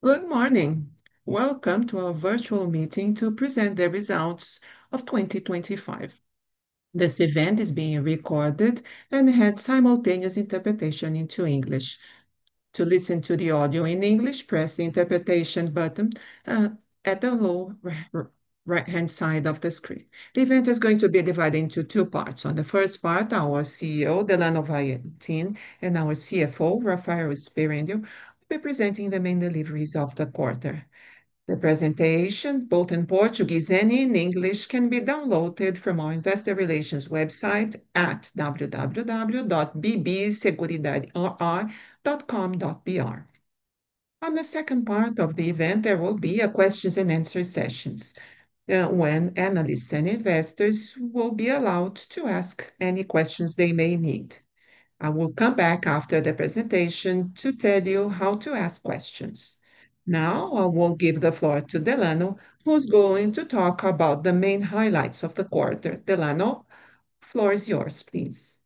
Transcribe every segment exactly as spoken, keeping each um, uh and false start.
Good morning. Welcome to our virtual meeting to present the results of twenty twenty-five. This event is being recorded and had simultaneous interpretation into English. To listen to the audio in English, press the interpretation button uh, at the lower right-hand side of the screen. The event is going to be divided into two parts. On the first part, our C E O, Delano Valentin, and our C F O, Rafael Sperendio, will be presenting the main deliveries of the quarter. The presentation, both in Portuguese and in English, can be downloaded from our investor relations website at w w w dot b b seguridade r r dot com dot b r. On the second part of the event, there will be a questions and answer sessions, uh, when analysts and investors will be allowed to ask any questions they may need. I will come back after the presentation to tell you how to ask questions. Now I will give the floor to Delano, who's going to talk about the main highlights of the quarter. Delano, floor is yours, please.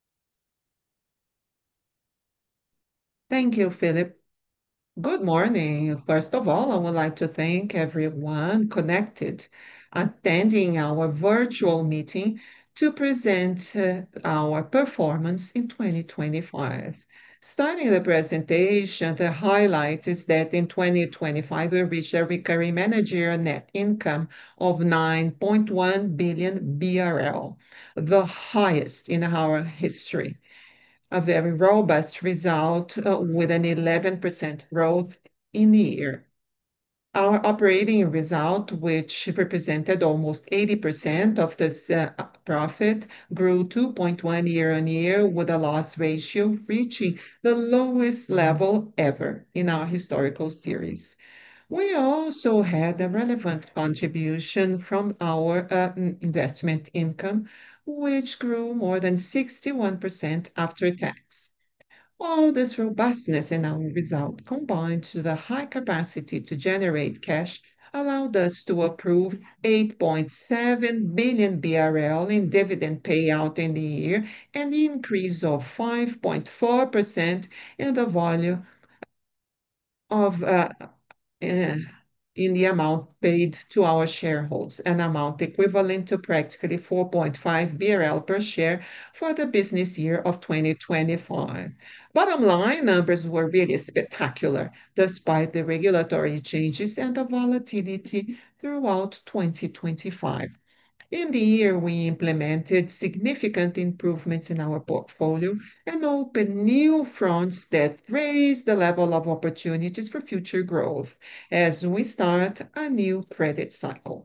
Thank you, Philip. Good morning. First of all, I would like to thank everyone connected, attending our virtual meeting to present uh, our performance in twenty twenty-five. Starting the presentation, the highlight is that in twenty twenty-five, we reached a recurring managerial net income of nine point one billion B R L, the highest in our history, a very robust result uh, with an eleven percent growth in the year. Our operating result, which represented almost eighty percent of this uh, profit, grew two point one year-on-year, with a loss ratio reaching the lowest level ever in our historical series. We also had a relevant contribution from our uh, investment income, which grew more than sixty-one percent after tax. All this robustness in our result, combined to the high capacity to generate cash, allowed us to approve eight point seven billion B R L in dividend payout in the year, an increase of five point four percent in the volume of uh, uh, in the amount paid to our shareholders, an amount equivalent to practically four point five B R L per share for the business year of twenty twenty-five. Bottom line numbers were really spectacular, despite the regulatory changes and the volatility throughout twenty twenty-five. In the year, we implemented significant improvements in our portfolio and opened new fronts that raise the level of opportunities for future growth as we start a new credit cycle.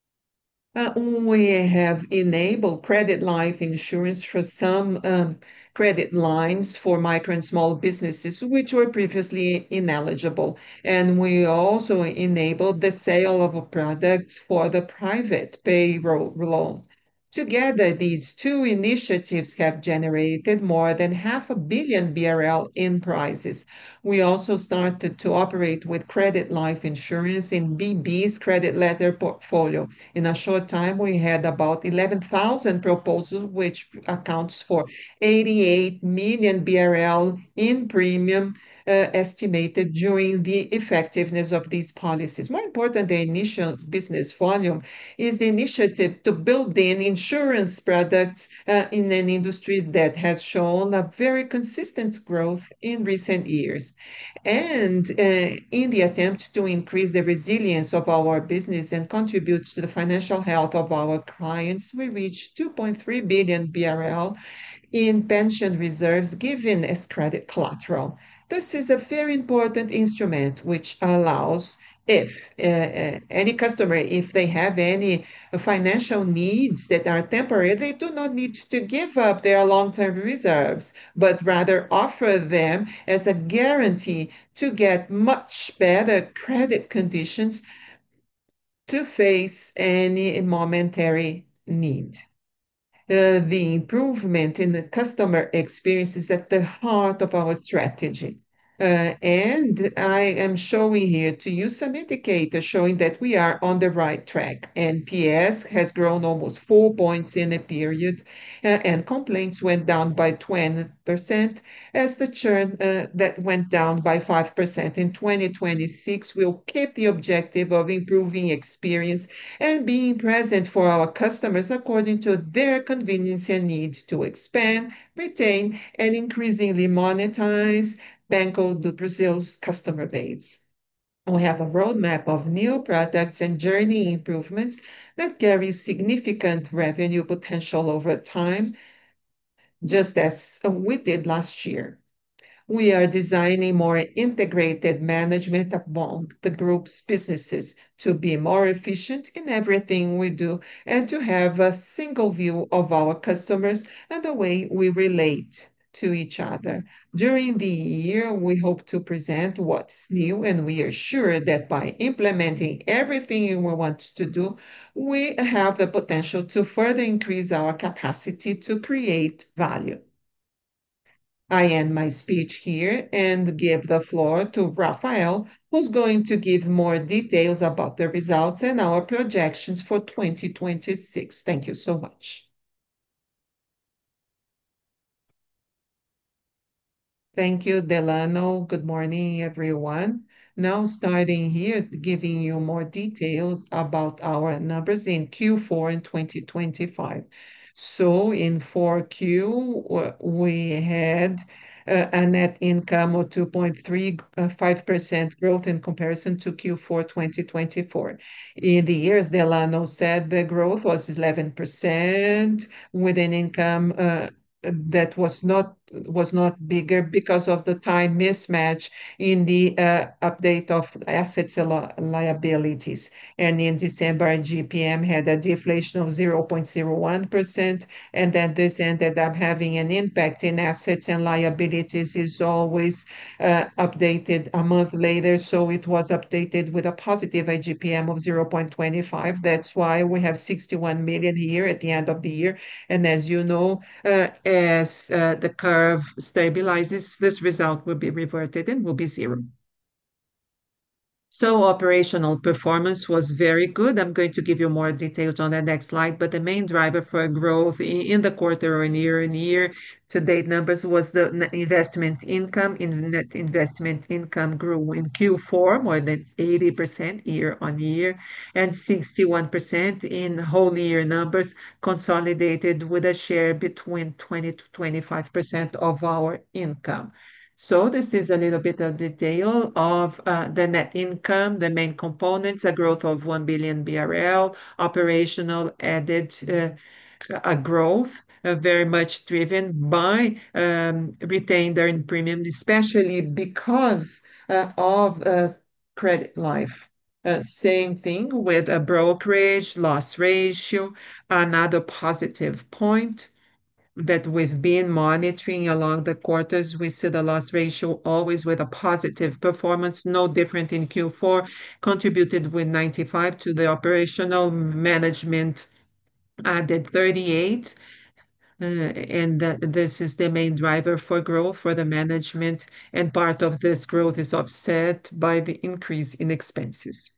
Uh, we have enabled credit life insurance for some um, credit lines for micro and small businesses, which were previously ineligible. And we also enabled the sale of products for the private payroll loan. Together, these two initiatives have generated more than half a billion B R L in prizes. We also started to operate with credit life insurance in B B's credit letter portfolio. In a short time, we had about eleven thousand proposals, which accounts for eighty-eight million B R L in premium uh, estimated during the effectiveness of these policies. More important than initial business volume is the initiative to build in insurance products uh, in an industry that has shown a very consistent growth in recent years. And uh, in the attempt to increase the resilience of our business and contribute to the financial health of our clients, we reached two point three billion B R L in pension reserves given as credit collateral. This is a very important instrument which allows if uh, uh, any customer, if they have any financial needs that are temporary, they do not need to give up their long-term reserves, but rather offer them as a guarantee to get much better credit conditions to face any momentary need. Uh, the improvement in the customer experience is at the heart of our strategy. Uh, and I am showing here to you some indicators showing that we are on the right track. N P S has grown almost four points in a period, uh, and complaints went down by twenty percent as the churn uh, that went down by five percent. In twenty twenty-six, we'll keep the objective of improving experience and being present for our customers according to their convenience and need to expand, retain, and increasingly monetize Banco do Brasil's customer base. We have a roadmap of new products and journey improvements that carry significant revenue potential over time, just as we did last year. We are designing more integrated management among the group's businesses to be more efficient in everything we do and to have a single view of our customers and the way we relate to each other. During the year, we hope to present what's new, and we are sure that by implementing everything we want to do, we have the potential to further increase our capacity to create value. I end my speech here and give the floor to Rafael, who's going to give more details about the results and our projections for twenty twenty-six. Thank you so much. Thank you, Delano. Good morning, everyone. Now, starting here, giving you more details about our numbers in Q four in twenty twenty-five. So, in four Q, w- we had uh, a net income of two point three five percent growth in comparison to Q four twenty twenty-four. In the years, Delano said the growth was eleven percent with an income uh, that was not was not bigger because of the time mismatch in the uh, update of assets and li- liabilities. And in December, G P M had a deflation of zero point zero one percent, and then this ended up having an impact in assets and liabilities is always uh, updated a month later. So it was updated with a positive I G P M of zero point two five. That's why we have sixty-one million here at the end of the year. And as you know, uh, as uh, the curve stabilizes, this result will be reverted and will be zero. So operational performance was very good. I'm going to give you more details on the next slide, but the main driver for growth i- in the quarter and year and year to date numbers was the net investment income. In net investment income grew in Q four more than eighty percent year on year and sixty-one percent in whole year numbers consolidated with a share between twenty to twenty-five percent of our income. So this is a little bit of detail of uh, the net income, the main components, a growth of one billion B R L, operational added uh, a growth uh, very much driven by um, retained earned premium, especially because uh, of uh, credit life. Uh, same thing with a brokerage loss ratio, another positive point that we've been monitoring along the quarters. We see the loss ratio always with a positive performance, no different in Q four, contributed with ninety-five to the operational management added thirty-eight. Uh, and that this is the main driver for growth for the management, and part of this growth is offset by the increase in expenses.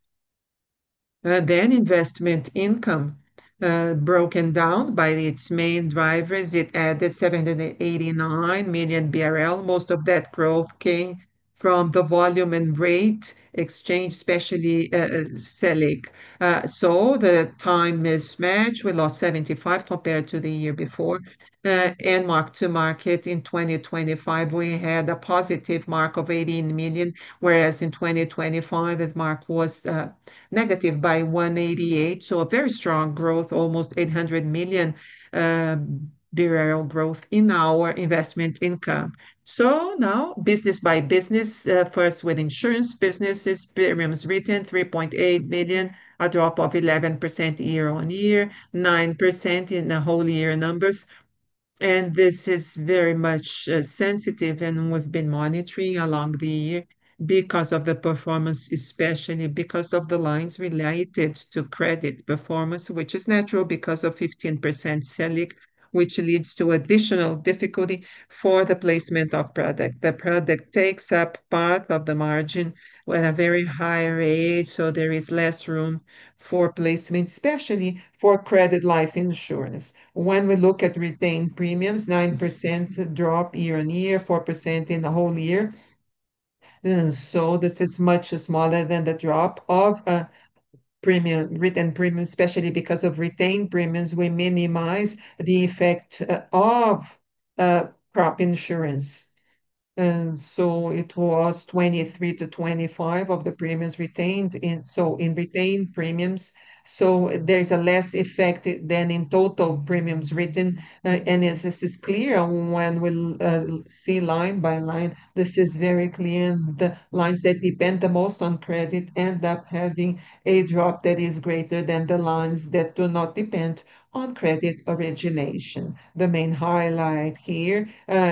Uh, then investment income, uh, broken down by its main drivers, it added seven hundred eighty-nine million B R L. Most of that growth came from the volume and rate exchange, especially uh, uh, Selic. Uh, so the time mismatch, we lost seventy-five compared to the year before. Uh, and mark to market in twenty twenty-five, we had a positive mark of eighteen million, whereas in twenty twenty-five, the mark was uh, negative by one hundred eighty-eight. So a very strong growth, almost eight hundred million uh, B R L growth in our investment income. So now business by business, uh, first with insurance businesses, premiums written three point eight million, a drop of eleven percent year on year, nine percent in the whole year numbers. And this is very much uh, sensitive, and we've been monitoring along the year because of the performance, especially because of the lines related to credit performance, which is natural because of fifteen percent Selic. which leads to additional difficulty for the placement of product. The product takes up part of the margin at a very high rate, so there is less room for placement, especially for credit life insurance. When we look at retained premiums, nine percent drop year-on-year, four percent in the whole year. Uh, So this is much smaller than the drop of uh, premium, written premium, especially because of retained premiums, we minimize the effect uh, of uh, crop insurance. And so it was twenty-three to twenty-five of the premiums retained in, so in retained premiums. So there's a less effect than in total premiums written. Uh, and it's, this is clear when we uh, see line by line. This is very clear. The lines that depend the most on credit end up having a drop that is greater than the lines that do not depend on credit origination. The main highlight here uh,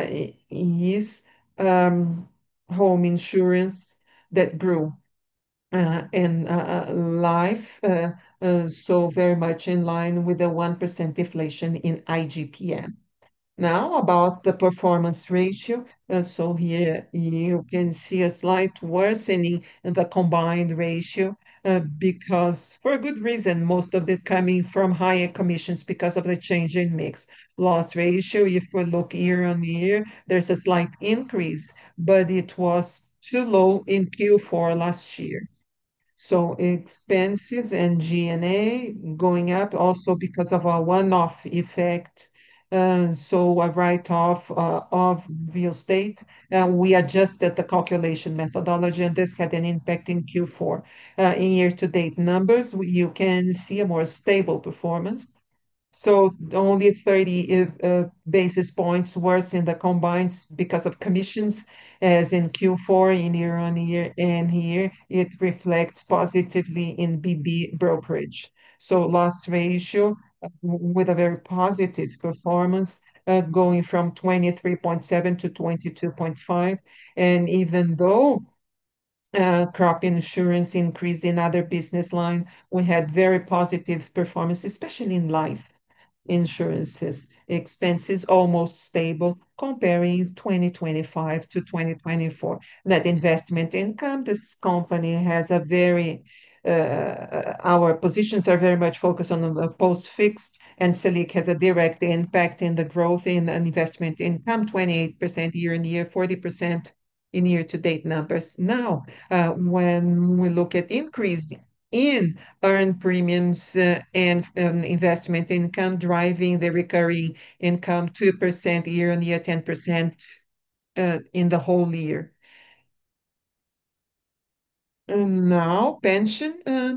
is um, home insurance that grew uh, and uh, uh, life, uh, uh, so very much in line with the one percent deflation in I G P M. Now about the performance ratio. Uh, so here you can see a slight worsening in the combined ratio uh, because for a good reason, most of it coming from higher commissions because of the change in mix. Loss ratio, if we look year on year, there's a slight increase, but it was too low in Q four last year. So expenses and G and A going up also because of a one-off effect. Uh, so a write-off uh, of real estate. Uh, we adjusted the calculation methodology, and this had an impact in Q four. Uh, in year-to-date numbers, you can see a more stable performance. So only thirty uh, uh, basis points worse in the combines because of commissions, as in Q four in year-on-year, and here it reflects positively in B B brokerage. So loss ratio uh, with a very positive performance, uh, going from twenty-three point seven to twenty-two point five. And even though uh, crop insurance increased in other business line, we had very positive performance, especially in life insurances expenses almost stable comparing twenty twenty-five to twenty twenty-four. Net investment income, this company has a very uh, our positions are very much focused on the post-fixed, and Selic has a direct impact in the growth in investment income, twenty-eight percent year-on-year, forty percent in year-to-date numbers. Now, uh, when we look at increase in earned premiums uh, and um, investment income driving the recurring income two percent year-on-year, ten percent uh, in the whole year. And now pension uh,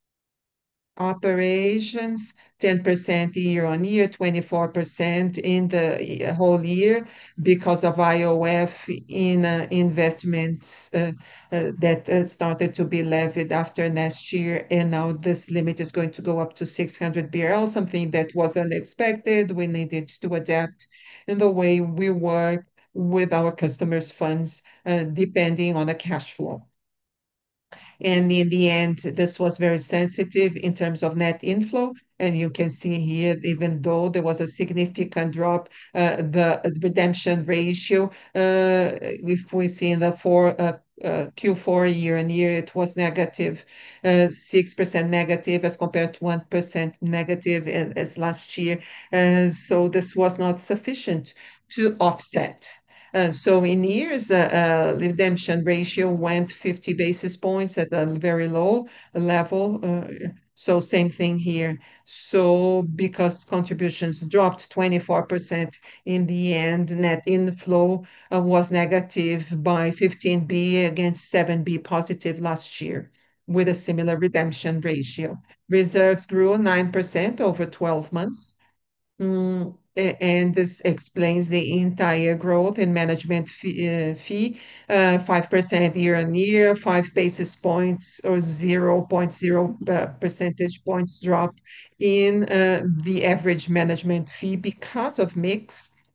operations, ten percent year-on-year, twenty-four percent in the uh, whole year because of I O F in uh, investments uh, uh, that uh, started to be levied after last year. And now this limit is going to go up to six hundred B R L, something that was unexpected. We needed to adapt in the way we work with our customers' funds, uh, depending on the cash flow. And in the end, this was very sensitive in terms of net inflow. And you can see here, even though there was a significant drop, uh, the redemption ratio, uh, if we see in the four, uh, uh, Q four year on year, it was negative, uh, six percent negative as compared to one percent negative in, as last year. Uh, so this was not sufficient to offset. Uh, so in years, uh, uh, redemption ratio went fifty basis points at a very low level. Uh, so same thing here. So because contributions dropped twenty-four percent in the end, net inflow uh, was negative by fifteen B against seven B positive last year with a similar redemption ratio. Reserves grew nine percent over twelve months. Mm, a- and this explains the entire growth in management fee, uh, fee uh, five percent year on year, five basis points or zero point zero uh, percentage points drop in uh, the average management fee because of mix.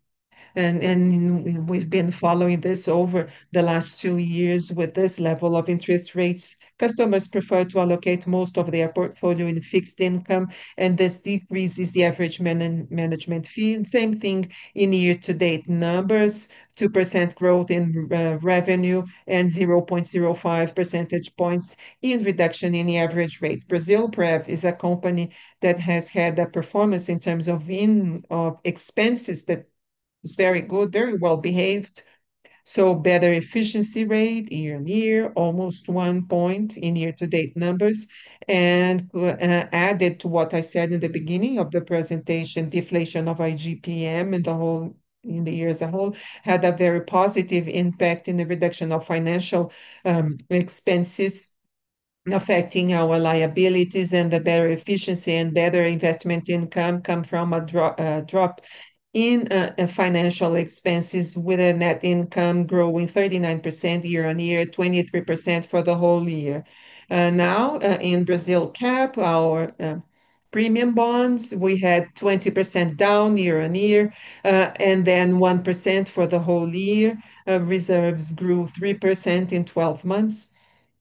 And, and we've been following this over the last two years with this level of interest rates. Customers prefer to allocate most of their portfolio in fixed income, and this decreases the average man management fee. And same thing in year-to-date numbers, two percent growth in uh, revenue and zero point zero five percentage points in reduction in the average rate. Brasilprev is a company that has had a performance in terms of in of expenses that is very good, very well behaved. So better efficiency rate year-on-year, almost one point in year-to-date numbers. And uh, added to what I said in the beginning of the presentation, deflation of I G P M in the whole in the year as a whole had a very positive impact in the reduction of financial um, expenses affecting our liabilities, and the better efficiency and better investment income come from a drop, uh, drop in uh, uh, financial expenses, with a net income growing thirty-nine percent year-on-year, twenty-three percent for the whole year. Uh, now, uh, in Brasilcap, our uh, premium bonds, we had twenty percent down year-on-year, uh, and then one percent for the whole year. Uh, reserves grew three percent in twelve months.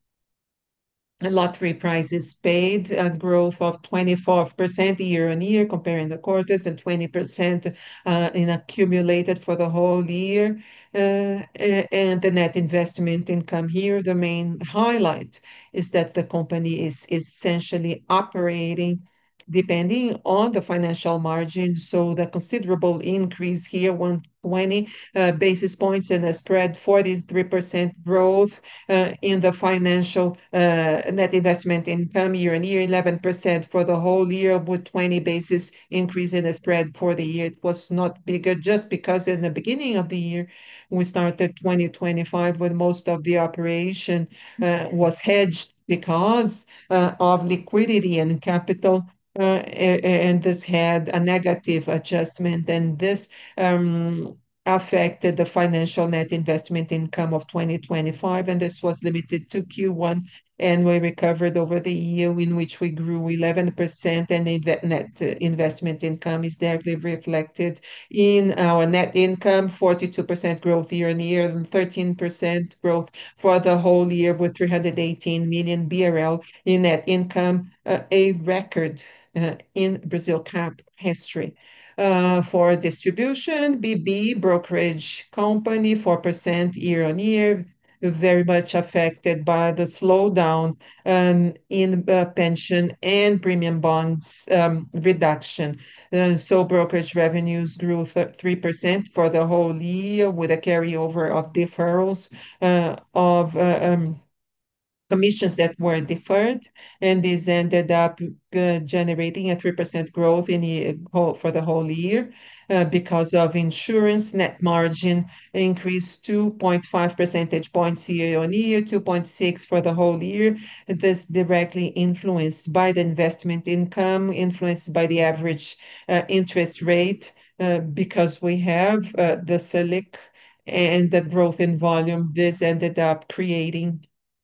Lottery prizes paid, a growth of twenty-four percent year-on-year, comparing the quarters, and twenty percent uh, in accumulated for the whole year. Uh, a- And the net investment income here, the main highlight is that the company is essentially operating depending on the financial margin. So the considerable increase here, one hundred twenty uh, basis points in the spread, forty-three percent growth uh, in the financial uh, net investment income year-on-year, eleven percent for the whole year, with twenty basis increase in the spread for the year. It was not bigger just because in the beginning of the year, we started twenty twenty-five with most of the operation uh, was hedged because uh, of liquidity and capital. Uh, a- a- and this had a negative adjustment, and this um, affected the financial net investment income of twenty twenty-five, and this was limited to Q one, and we recovered over the year, in which we grew eleven percent, and the net uh, investment income is directly reflected in our net income, forty-two percent growth year-on-year, and thirteen percent growth for the whole year, with three hundred eighteen million B R L in net income, uh, a record uh, in Brasilcap history. Uh, for distribution, B B brokerage company, four percent year-on-year, very much affected by the slowdown um, in uh, pension and premium bonds um, reduction. Uh, so brokerage revenues grew three percent for the whole year, with a carryover of deferrals uh, of uh, um, commissions that were deferred, and this ended up uh, generating a three percent growth in the whole, for the whole year. Uh, because of insurance, net margin increased two point five percentage points year-on-year, two point six for the whole year. This directly influenced by the investment income, influenced by the average uh, interest rate, uh, because we have uh, the Selic and the growth in volume. This ended up creating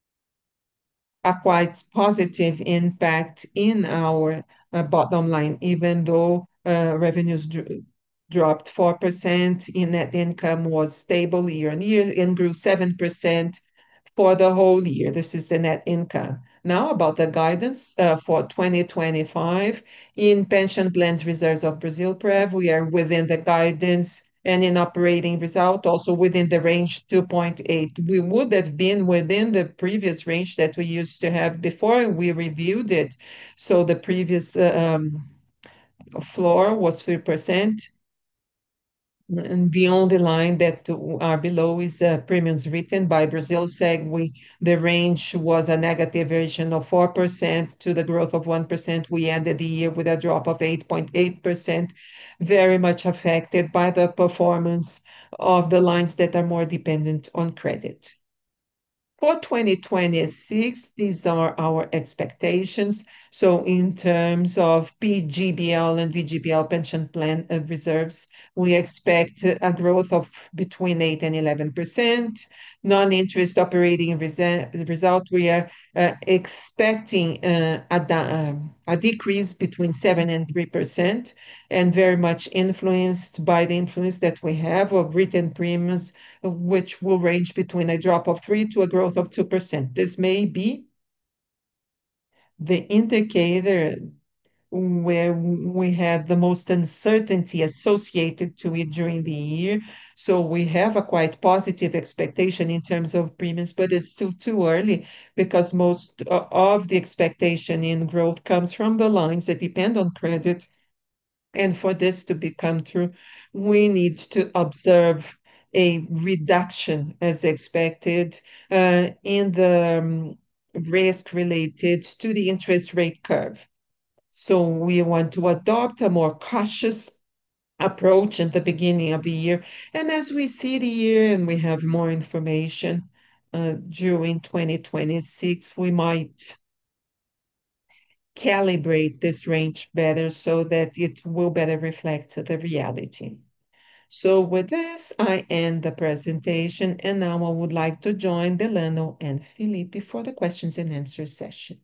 a quite positive impact in our uh, bottom line, even though uh, revenues dr dropped four percent, in net income was stable year-on-year and grew seven percent for the whole year. This is the net income. Now, about the guidance uh, for twenty twenty-five. In pension plans reserves of Brasilprev, we are within the guidance, and in operating result, also within the range two point eight. We would have been within the previous range that we used to have before we reviewed it. So the previous uh, um, floor was three percent. And beyond the line that are below is uh, premiums written by Brasilseg. We the range was a negative version of four percent to the growth of one percent. We ended the year with a drop of eight point eight percent, very much affected by the performance of the lines that are more dependent on credit. For twenty twenty-six, these are our expectations. So in terms of P G B L and V G B L pension plan uh, reserves, we expect a growth of between eight and eleven percent. Non-interest operating rese- result, we are uh, expecting uh, a, da- um, a decrease between seven and three percent, and very much influenced by the influence that we have of written premiums, which will range between a drop of three to a growth of two percent. This may be the indicator where we have the most uncertainty associated to it during the year. So we have a quite positive expectation in terms of premiums, but it's still too early because most o- of the expectation in growth comes from the lines that depend on credit. And for this to become true, we need to observe a reduction as expected uh, in the um, risk related to the interest rate curve. So we want to adopt a more cautious approach at the beginning of the year. And as we see the year and we have more information uh, during twenty twenty-six, we might calibrate this range better so that it will better reflect the reality. So with this, I end the presentation, and now I would like to join Delano and Felipe for the questions and answers session.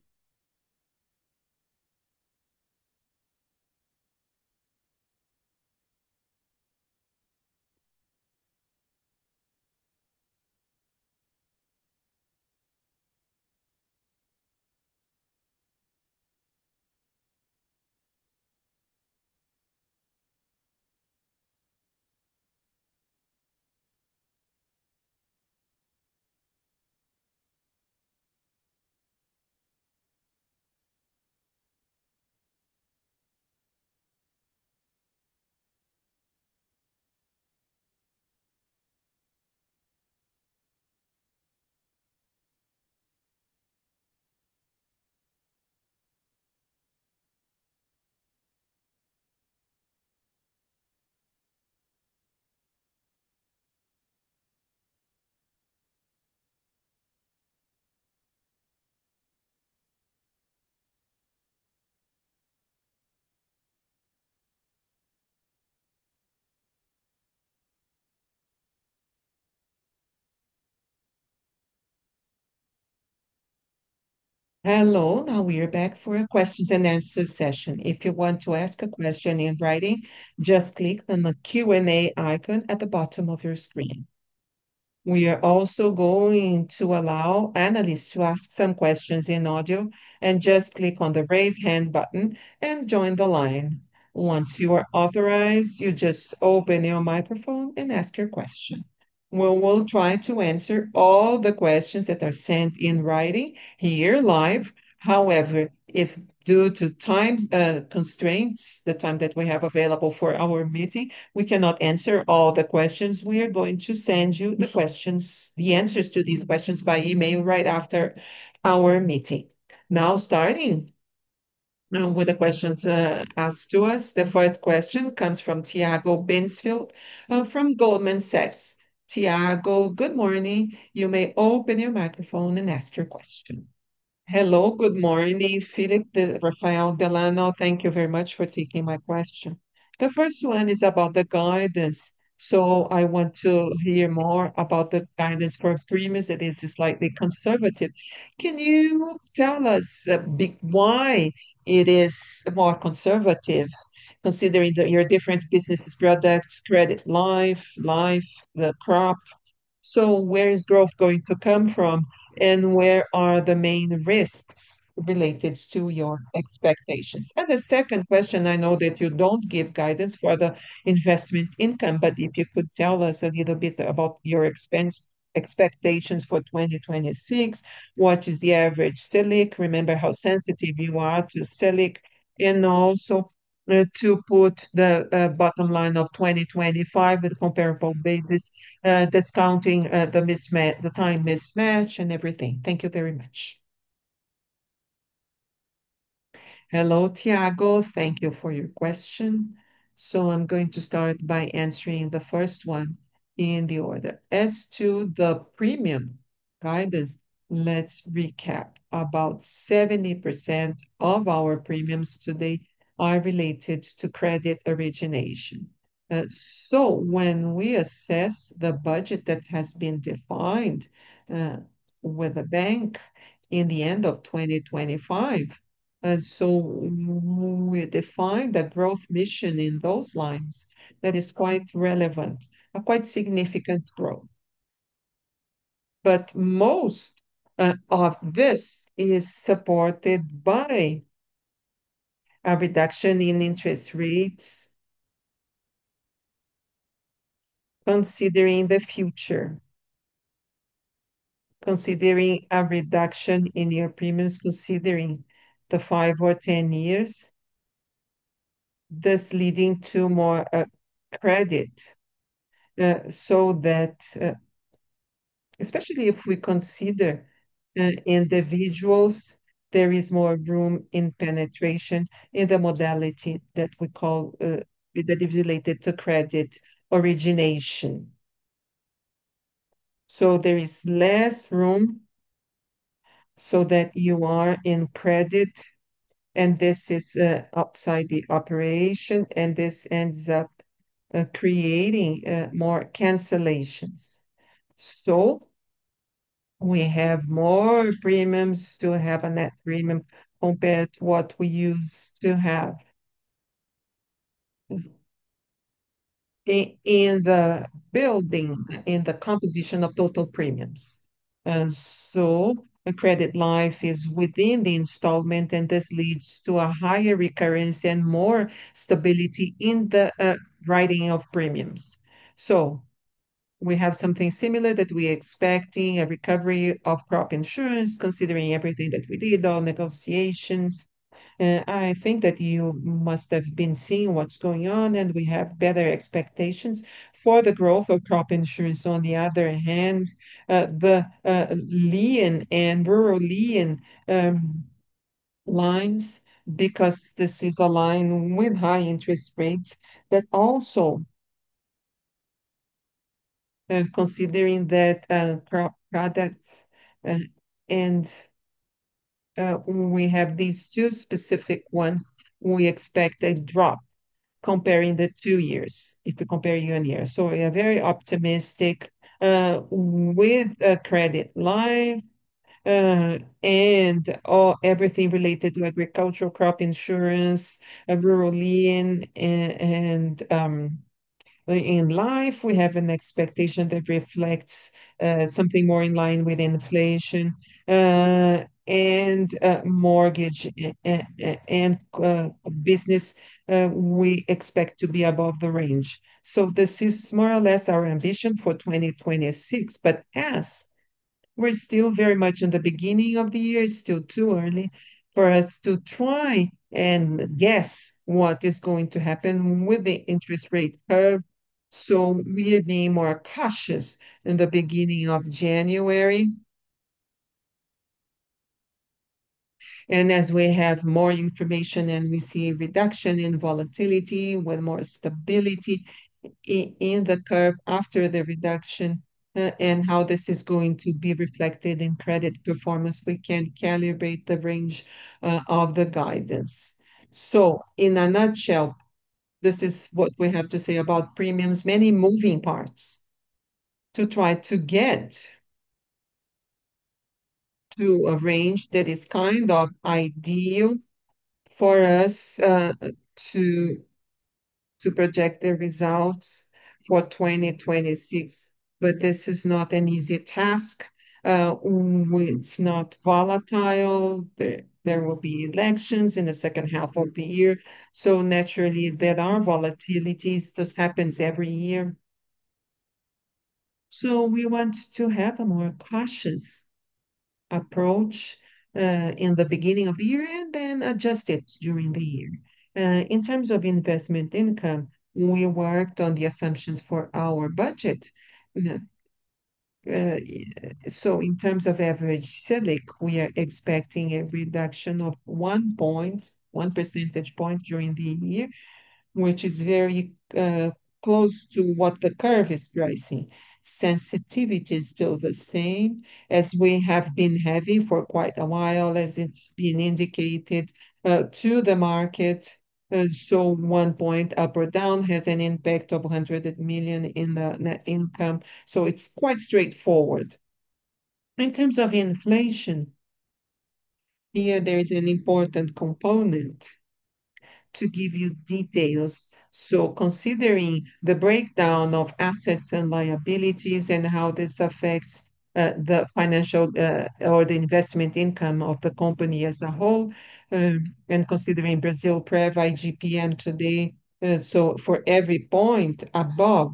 Hello, now we are back for a questions and answers session. If you want to ask a question in writing, just click on the Q and A icon at the bottom of your screen. We are also going to allow analysts to ask some questions in audio, and just click on the raise hand button and join the line. Once you are authorized, you just open your microphone and ask your question. We will try to answer all the questions that are sent in writing here live. However, if due to time uh, constraints, the time that we have available for our meeting, we cannot answer all the questions. We are going to send you the questions, the answers to these questions by email right after our meeting. Now, starting uh, with the questions uh, asked to us, the first question comes from Tiago Binsfield uh, from Goldman Sachs. Tiago, good morning. You may open your microphone and ask your question. Hello, good morning, Philip de Rafael Delano. Thank you very much for taking my question. The first one is about the guidance. So I want to hear more about the guidance for premiums that is slightly conservative. Can you tell us uh, big, why it is more conservative, considering that your different businesses, products, credit life, life, the crop? So where is growth going to come from, and where are the main risks related to your expectations? And the second question, I know that you don't give guidance for the investment income, but if you could tell us a little bit about your expense expectations for twenty twenty-six, what is the average Selic? Remember how sensitive you are to Selic, and also uh, to put the uh, bottom line of twenty twenty-five with comparable basis, uh, discounting uh, the mismatch, the time mismatch and everything. Thank you very much. Hello, Tiago. Thank you for your question. So I'm going to start by answering the first one in the order. As to the premium guidance, let's recap. About seventy percent of our premiums today are related to credit origination. Uh, so when we assess the budget that has been defined uh, with the bank in the end of twenty twenty-five, uh, so we define the growth mission in those lines that is quite relevant, a quite significant growth. But most uh, of this is supported by a reduction in interest rates, considering the future, considering a reduction in your premiums, considering the five or ten years, thus leading to more uh, credit, uh, so that, uh, especially if we consider uh, individuals, there is more room in penetration in the modality that we call uh, that is related to credit origination. So there is less room so that you are in credit, and this is uh, outside the operation, and this ends up uh, creating uh, more cancellations. So we have more premiums to have a net premium compared to what we used to have in, in the building, in the composition of total premiums. And so a credit life is within the installment, and this leads to a higher recurrence and more stability in the uh, writing of premiums. So we have something similar that we're expecting, a recovery of crop insurance, considering everything that we did, all negotiations. Uh, I think that you must have been seeing what's going on, and we have better expectations for the growth of crop insurance. On the other hand, uh, the uh, lien and rural lien um, lines, because this is a line with high interest rates that also, uh, considering that uh, crop products uh, and uh, we have these two specific ones, we expect a drop comparing the two years, if we compare year on year. So we are very optimistic uh, with a credit life uh, and all everything related to agricultural crop insurance, uh, rural lien, and, and um, in life, we have an expectation that reflects uh, something more in line with inflation, uh, and uh, mortgage a- a- a- and uh, business, uh, we expect to be above the range. So this is more or less our ambition for twenty twenty-six. But as we're still very much in the beginning of the year. It's still too early for us to try and guess what is going to happen with the interest rate curve. So we are being more cautious in the beginning of January. And as we have more information and we see reduction in volatility with more stability i- in the curve after the reduction, uh, and how this is going to be reflected in credit performance, we can calibrate the range uh, of the guidance. So in a nutshell, this is what we have to say about premiums, many moving parts to try to get to a range that is kind of ideal for us uh, to to project the results for twenty twenty-six, but this is not an easy task. Uh, w- it's not volatile. There, there will be elections in the second half of the year. So naturally, there are volatilities. This happens every year. So we want to have a more cautious approach uh, in the beginning of the year and then adjust it during the year. Uh, in terms of investment income, we worked on the assumptions for our budget. Uh, uh, so in terms of average Selic, we are expecting a reduction of one point, one percentage point during the year, which is very uh, close to what the curve is pricing. Sensitivity is still the same as we have been having for quite a while, as it's been indicated uh, to the market. Uh, so one point up or down has an impact of one hundred million in the net income. So it's quite straightforward. In terms of inflation, here there is an important component to give you details. So considering the breakdown of assets and liabilities and how this affects uh, the financial uh, or the investment income of the company as a whole, um, and considering Brasilprev, I G P M today, uh, so for every point above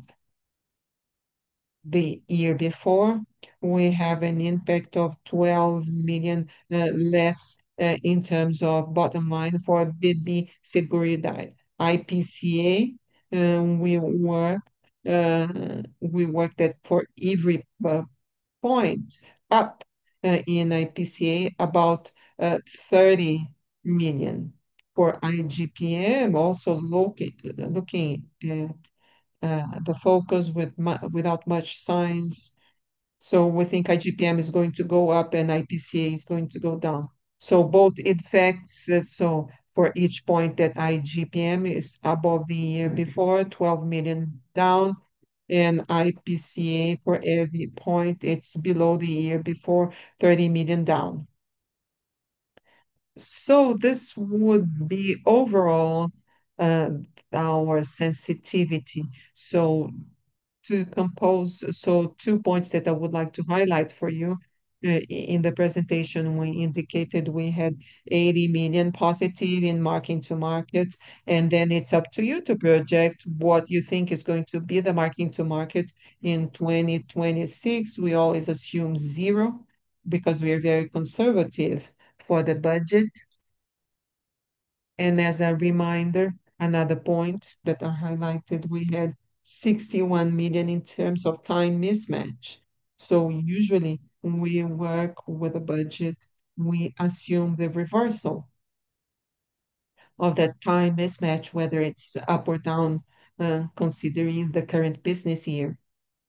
the year before, we have an impact of twelve million uh, less uh, in terms of bottom line for B B Seguridade. I P C A, um, we work uh, we work that for every uh, point up uh, in I P C A about uh, thirty million. For I G P M, also looking looking at uh, the focus with mu without much science. So we think I G P M is going to go up and I P C A is going to go down. So both effects, uh, so for each point that I G P M is above the year before, twelve million down, and I P C A for every point, it's below the year before, thirty million down. So this would be overall uh, our sensitivity. So to compose, so two points that I would like to highlight for you. Uh, in the presentation, we indicated we had eighty million positive in marking to market, and then it's up to you to project what you think is going to be the marking to market in twenty twenty-six. We always assume zero because we are very conservative for the budget. And as a reminder, another point that I highlighted, we had sixty-one million in terms of time mismatch. So usually when we work with a budget, we assume the reversal of that time mismatch, whether it's up or down, uh, considering the current business year.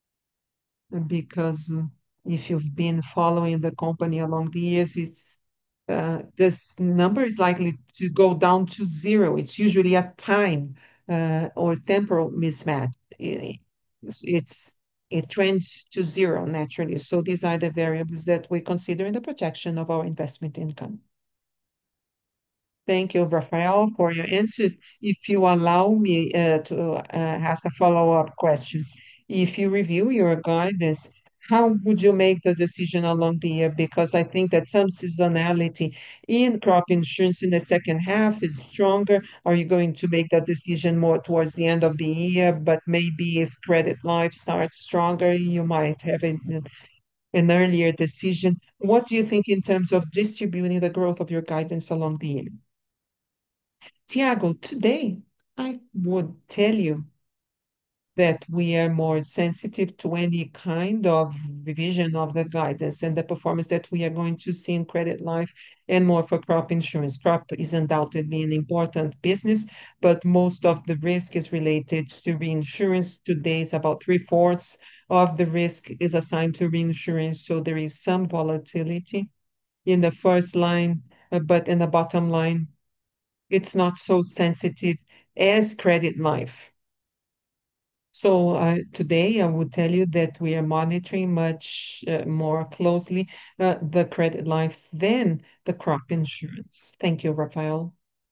Because uh, if you've been following the company along the years, it's uh, this number is likely to go down to zero. It's usually a time uh, or temporal mismatch. I- It's, it's it trends to zero naturally. So these are the variables that we consider in the projection of our investment income. Thank you, Rafael, for your answers. If you allow me uh, to uh, ask a follow-up question. If you review your guidance, how would you make the decision along the year? Because I think that some seasonality in crop insurance in the second half is stronger. Are you going to make that decision more towards the end of the year? But maybe if credit life starts stronger, you might have an, an earlier decision. What do you think in terms of distributing the growth of your guidance along the year? Tiago, today I would tell you that we are more sensitive to any kind of revision of the guidance and the performance that we are going to see in credit life and more for crop insurance. Crop is undoubtedly an important business, but most of the risk is related to reinsurance. Today is about three-fourths of the risk is assigned to reinsurance, so there is some volatility in the first line, uh, but in the bottom line, it's not so sensitive as credit life. So uh, today I would tell you that we are monitoring much uh, more closely uh, the credit life than the crop insurance. Thank you, Rafael.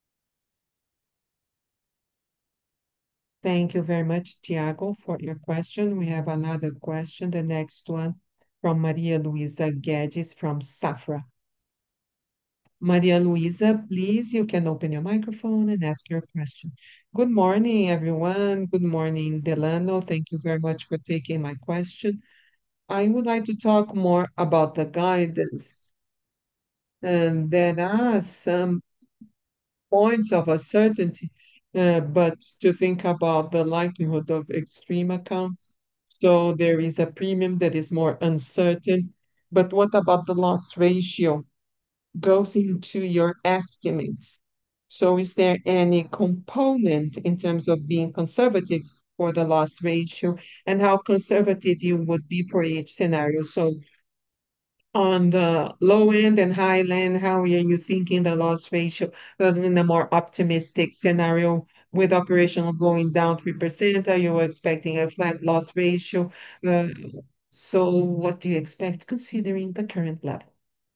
Thank you very much, Tiago, for your question. We have another question, the next one from Maria Luisa Guedes from Safra. Maria Luisa, please, you can open your microphone and ask your question. Good morning, everyone. Good morning, Delano. Thank you very much for taking my question. I would like to talk more about the guidance. And there are some points of uncertainty, uh, but to think about the likelihood of extreme accounts. So there is a premium that is more uncertain. But what about the loss ratio? Goes into your estimates. So is there any component in terms of being conservative for the loss ratio and how conservative you would be for each scenario? So On the low end and high end, how are you thinking the loss ratio uh, in a more optimistic scenario with operational going down three percent? Are you expecting a flat loss ratio? Uh, so what do you expect considering the current level?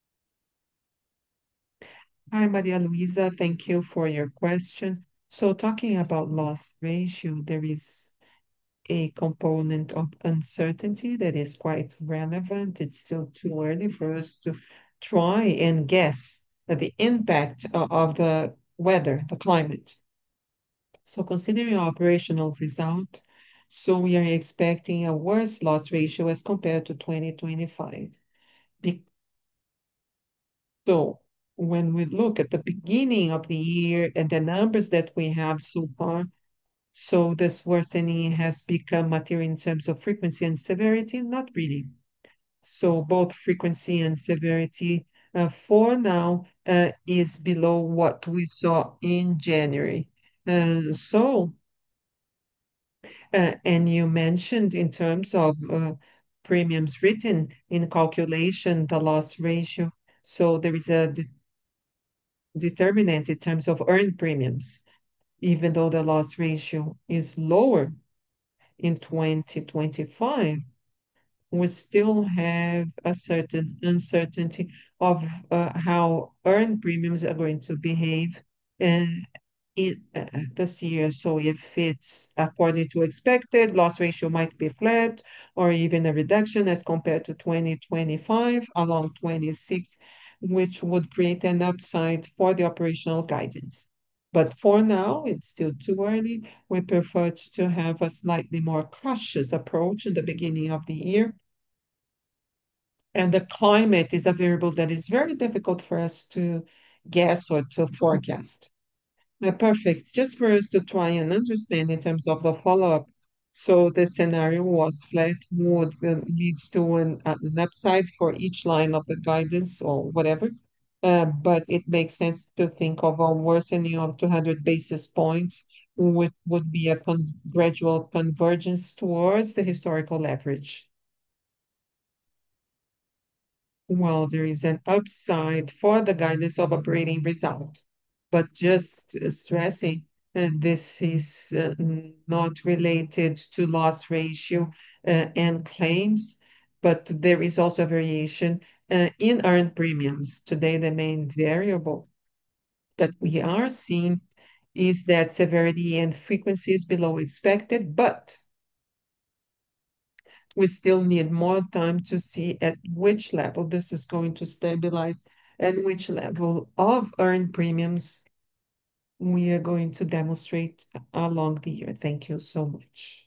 Hi, Maria Luisa. Thank you for your question. So talking about loss ratio, there is a component of uncertainty that is quite relevant. It's still too early for us to try and guess at the impact o- of the weather, the climate. So considering our operational result, so we are expecting a worse loss ratio as compared to twenty twenty-five. Be- So when we look at the beginning of the year and the numbers that we have so far, so this worsening has become material in terms of frequency and severity? Not really. So both frequency and severity uh, for now uh, is below what we saw in January. Uh, so, uh, and you mentioned in terms of uh, premiums written in calculation, the loss ratio. So there is a de determinant in terms of earned premiums, even though the loss ratio is lower in twenty twenty-five, we still have a certain uncertainty of uh, how earned premiums are going to behave uh, in uh, this year. So if it's according to expected, loss ratio might be flat or even a reduction as compared to twenty twenty-five along twenty-six, which would create an upside for the operational guidance. But for now, it's still too early. We prefer to have a slightly more cautious approach in the beginning of the year. And the climate is a variable that is very difficult for us to guess or to forecast. Uh, perfect. Just for us to try and understand in terms of the follow-up. So the scenario was flat would uh, lead to an, uh, an upside for each line of the guidance or whatever. Uh, but it makes sense to think of a worsening of two hundred basis points, which would be a con gradual convergence towards the historical average. Well, there is an upside for the guidance of operating result, but just uh, stressing uh, this is uh, n- not related to loss ratio uh, and claims, but there is also a variation uh, in earned premiums. Today, the main variable that we are seeing is that severity and frequency is below expected, but we still need more time to see at which level this is going to stabilize and which level of earned premiums we are going to demonstrate along the year. Thank you so much.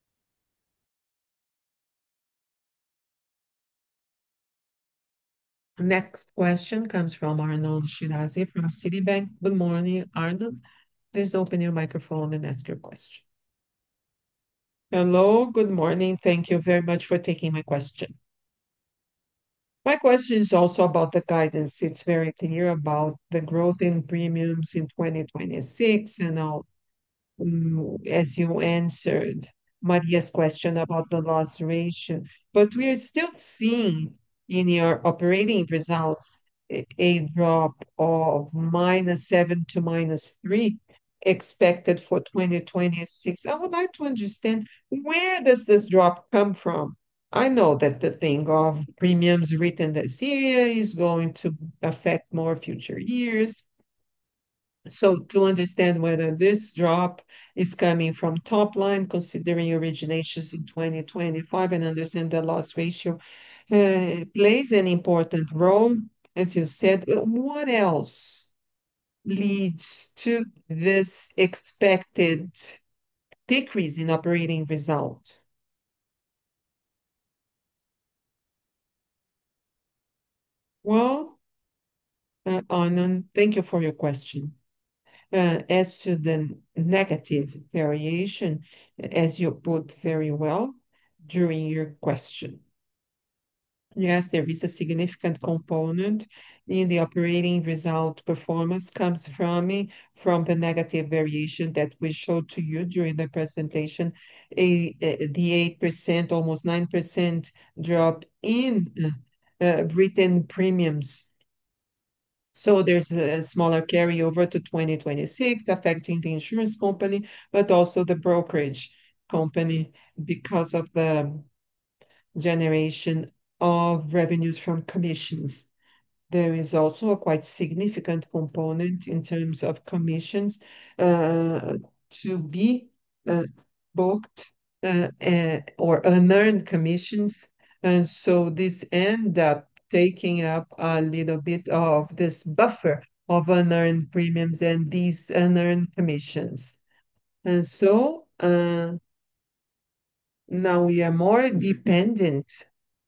Next question comes from Arnold Shirazi from Citibank. Good morning, Arnold. Please open your microphone and ask your question. Hello, good morning. Thank you very much for taking my question. My question is also about the guidance. It's very clear about the growth in premiums in twenty twenty-six and all, mm, as you answered Maria's question about the loss ratio. But we are still seeing in your operating results a a drop of minus seven to minus three expected for twenty twenty-six. I would like to understand, where does this drop come from? I know that the thing of premiums written this year is going to affect more future years. So to understand whether this drop is coming from top line, considering originations in twenty twenty-five, and understand the loss ratio uh, plays an important role, as you said. Uh, What else leads to this expected decrease in operating result? Well, uh, Anand, thank you for your question. Uh, as to the negative variation, as you put very well during your question. Yes, there is a significant component in the operating result performance comes from me from the negative variation that we showed to you during the presentation, a, a- the eight percent, almost nine percent drop in uh, written premiums. So there's a smaller carryover to twenty twenty-six affecting the insurance company, but also the brokerage company because of the generation of revenues from commissions. There is also a quite significant component in terms of commissions uh, to be uh, booked uh, uh, or unearned commissions. And so this end up taking up a little bit of this buffer of unearned premiums and these unearned commissions. And so uh, now we are more dependent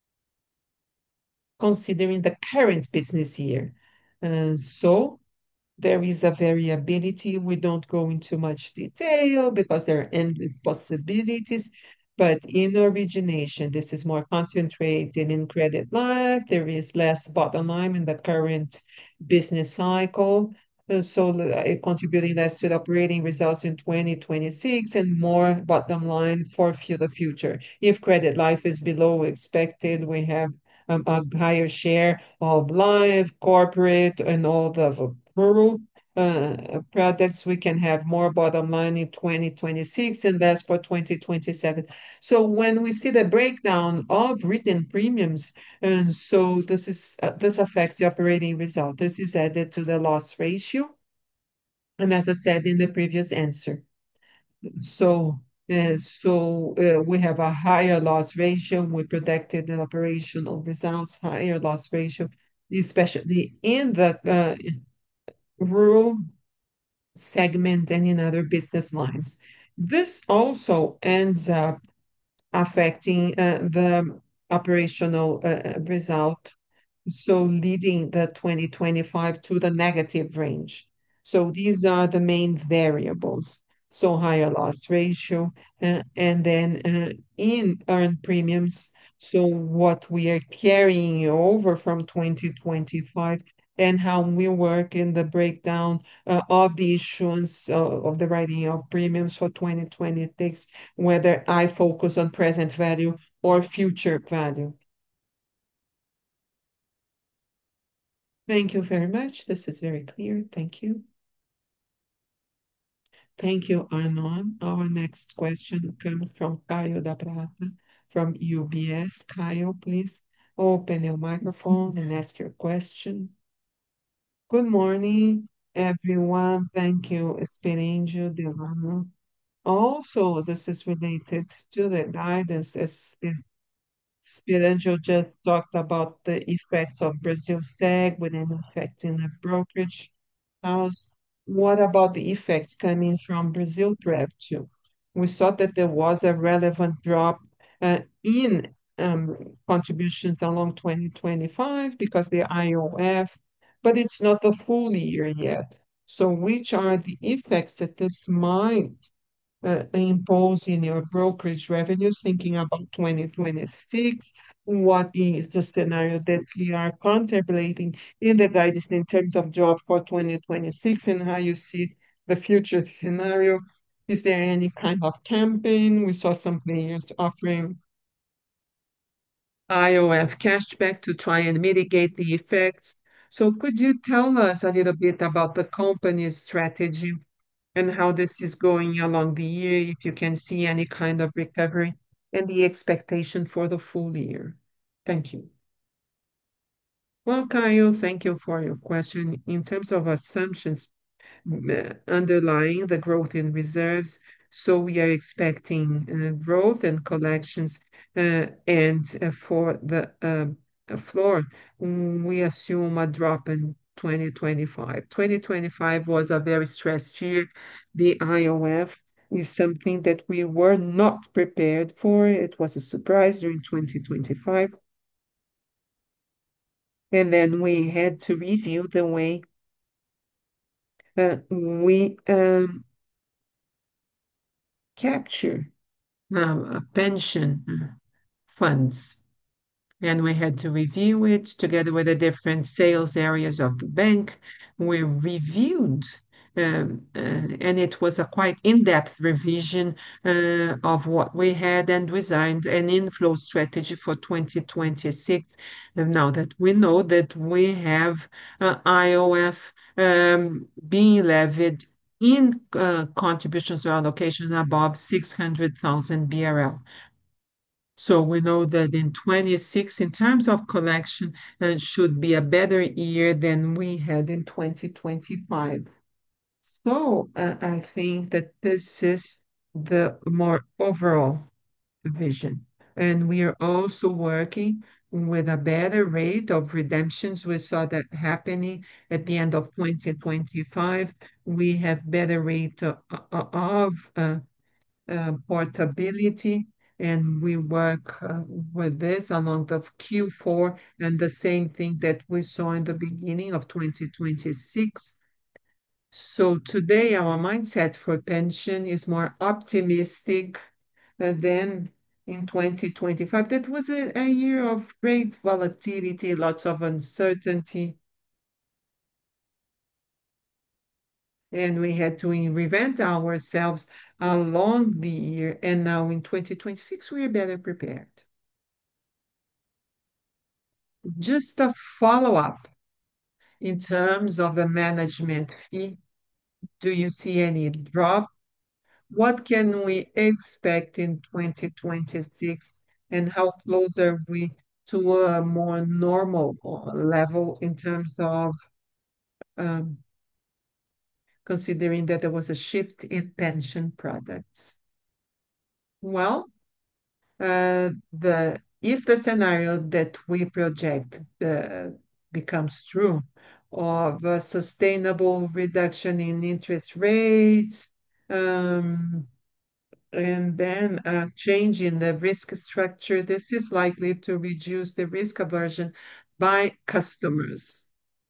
considering the current business year. And so there is a variability. We don't go into much detail because there are endless possibilities. But in origination, this is more concentrated in credit life. There is less bottom line in the current business cycle. And so uh, contributing less to the operating results in twenty twenty-six and more bottom line for fu- the future. If credit life is below expected, we have um, a higher share of life, corporate, and all the rural uh, products. We can have more bottom line in twenty twenty-six and less for twenty twenty-seven. So when we see the breakdown of written premiums, and so this is uh, this affects the operating result. This is added to the loss ratio, and as I said in the previous answer. So, uh, so uh, we have a higher loss ratio. We protected the operational results, higher loss ratio, especially in the uh, rural segment and in other business lines. This also ends up affecting uh, the operational uh, result, so leading the twenty twenty-five to the negative range. So these are the main variables. So higher loss ratio, uh, and then uh, in earned premiums, so what we are carrying over from twenty twenty-five and how we work in the breakdown uh, of the issuance uh, of the writing of premiums for twenty twenty-six, whether I focus on present value or future value. Thank you very much. This is very clear. Thank you. Thank you, Arnon. Our next question comes from Caio da Prata from U B S. Caio, please open your microphone and ask your question. Good morning, everyone. Thank you, Esperendio Delano. Also, this is related to the guidance, as Spiranjo just talked about the effects of Brazil seg with an effect in the brokerage house. What about the effects coming from Brazil Prev too? We saw that there was a relevant drop uh, in um, contributions along twenty twenty-five because the I O F, but it's not the full year yet. So which are the effects that this might uh, impose in your brokerage revenues, thinking about twenty twenty-six? What is the scenario that we are contemplating in the guidance in terms of job for twenty twenty-six and how you see the future scenario? Is there any kind of campaign? We saw some players offering I O F cashback to try and mitigate the effects. So could you tell us a little bit about the company's strategy and how this is going along the year, if you can see any kind of recovery and the expectation for the full year? Thank you. Well, Kyle, thank you for your question. In terms of assumptions, uh, underlying the growth in reserves. So we are expecting uh, growth and collections. uh, And uh, for the um, uh, floor, mm, we assume a drop in twenty twenty-five. twenty twenty-five was a very stressed year. The I O F is something that we were not prepared for. It was a surprise during twenty twenty-five. And then we had to review the way uh, we um, capture um, uh, pension uh, funds. And we had to review it together with the different sales areas of the bank. We reviewed Um, uh, and it was a quite in-depth revision uh, of what we had and designed an inflow strategy for twenty twenty-six. And now that we know that we have uh, I O F um, being levied in uh, contributions or allocation above six hundred thousand B R L. So we know that in twenty-six, in terms of collection, uh, should be a better year than we had in twenty twenty-five. So uh, I think that this is the more overall vision. And we are also working with a better rate of redemptions. We saw that happening at the end of twenty twenty-five. We have better rate of, of uh, uh, portability, and we work uh, with this along the Q four, and the same thing that we saw in the beginning of twenty twenty-six. So today, our mindset for pension is more optimistic uh, than in twenty twenty-five. That was a, a year of great volatility, lots of uncertainty, and we had to reinvent ourselves along the year. And now in twenty twenty-six, we are better prepared. Just a follow-up in terms of the management fee. Do you see any drop? What can we expect in twenty twenty-six, and how close are we to a more normal uh, level in terms of um, considering that there was a shift in pension products? Well, uh, the if the scenario that we project uh, becomes true of a sustainable reduction in interest rates, um, and then a change in the risk structure, this is likely to reduce the risk aversion by customers.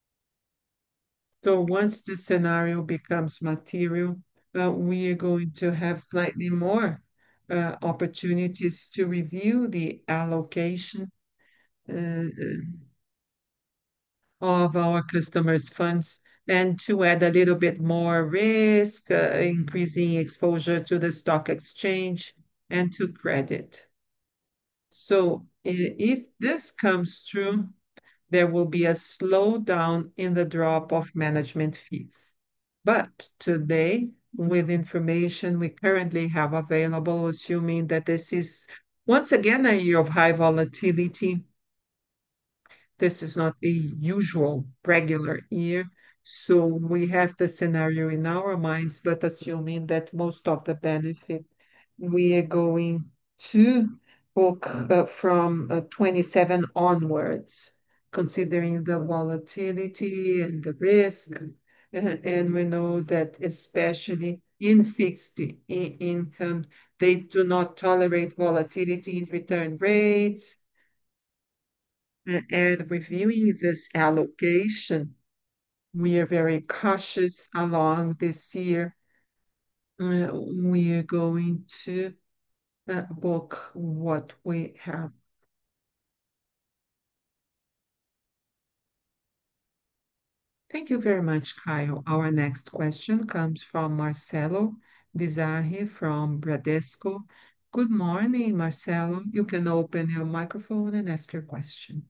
So once the scenario becomes material, uh, we are going to have slightly more uh, opportunities to review the allocation uh, of our customers' funds and to add a little bit more risk, uh, increasing exposure to the stock exchange and to credit. So i- if this comes true, there will be a slowdown in the drop of management fees. But today, with information we currently have available, assuming that this is once again a year of high volatility, this is not a usual regular year. So we have the scenario in our minds, but assuming that most of the benefit we are going to book uh, from uh, twenty-seven onwards, considering the volatility and the risk. Uh, and we know that especially in fixed i- income, they do not tolerate volatility in return rates. A- And reviewing this allocation, we are very cautious along this year. Uh, we are going to uh, book what we have. Thank you very much, Kyle. Our next question comes from Marcelo Bizarri from Bradesco. Good morning, Marcelo. You can open your microphone and ask your question.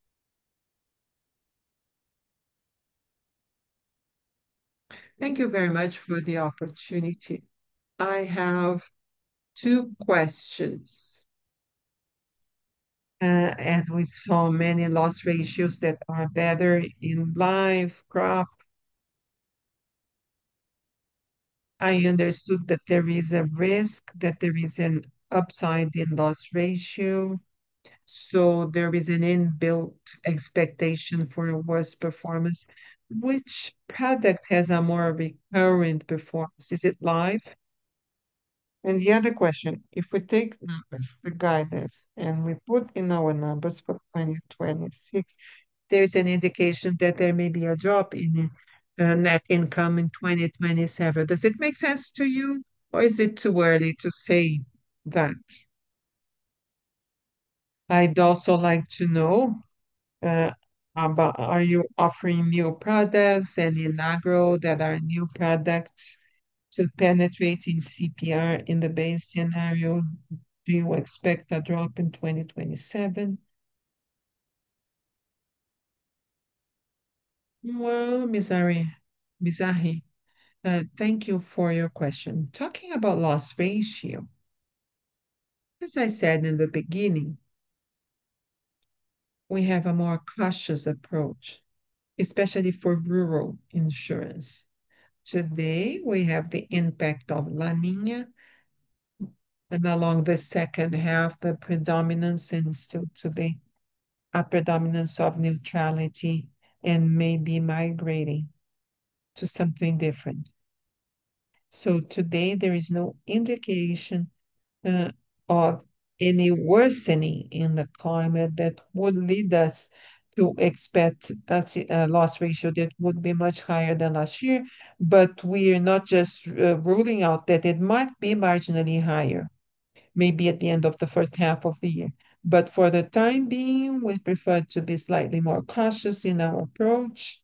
Thank you very much for the opportunity. I have two questions. Uh, and we saw many loss ratios that are better in life, crop. I understood that there is a risk, that there is an upside in loss ratio. So there is an inbuilt expectation for a worse performance. Which product has a more recurrent performance? Is it life? And the other question, if we take numbers, the guidance, and we put in our numbers for twenty twenty-six, there's an indication that there may be a drop in uh, net income in twenty twenty-seven. Does it make sense to you, or is it too early to say that? I'd also like to know uh, About, are you offering new products and in agro that are new products to penetrate in C P R in the base scenario? Do you expect a drop in twenty twenty-seven? Well, Mizari, Mizrahi, uh, thank you for your question. Talking about loss ratio, as I said in the beginning, we have a more cautious approach, especially for rural insurance. Today, we have the impact of La Niña, and along the second half, the predominance and still today, a predominance of neutrality and maybe migrating to something different. So today, there is no indication uh, of any worsening in the climate that would lead us to expect a, si- a loss ratio that would be much higher than last year. But we are not just uh, ruling out that it might be marginally higher, maybe at the end of the first half of the year. But for the time being, we prefer to be slightly more cautious in our approach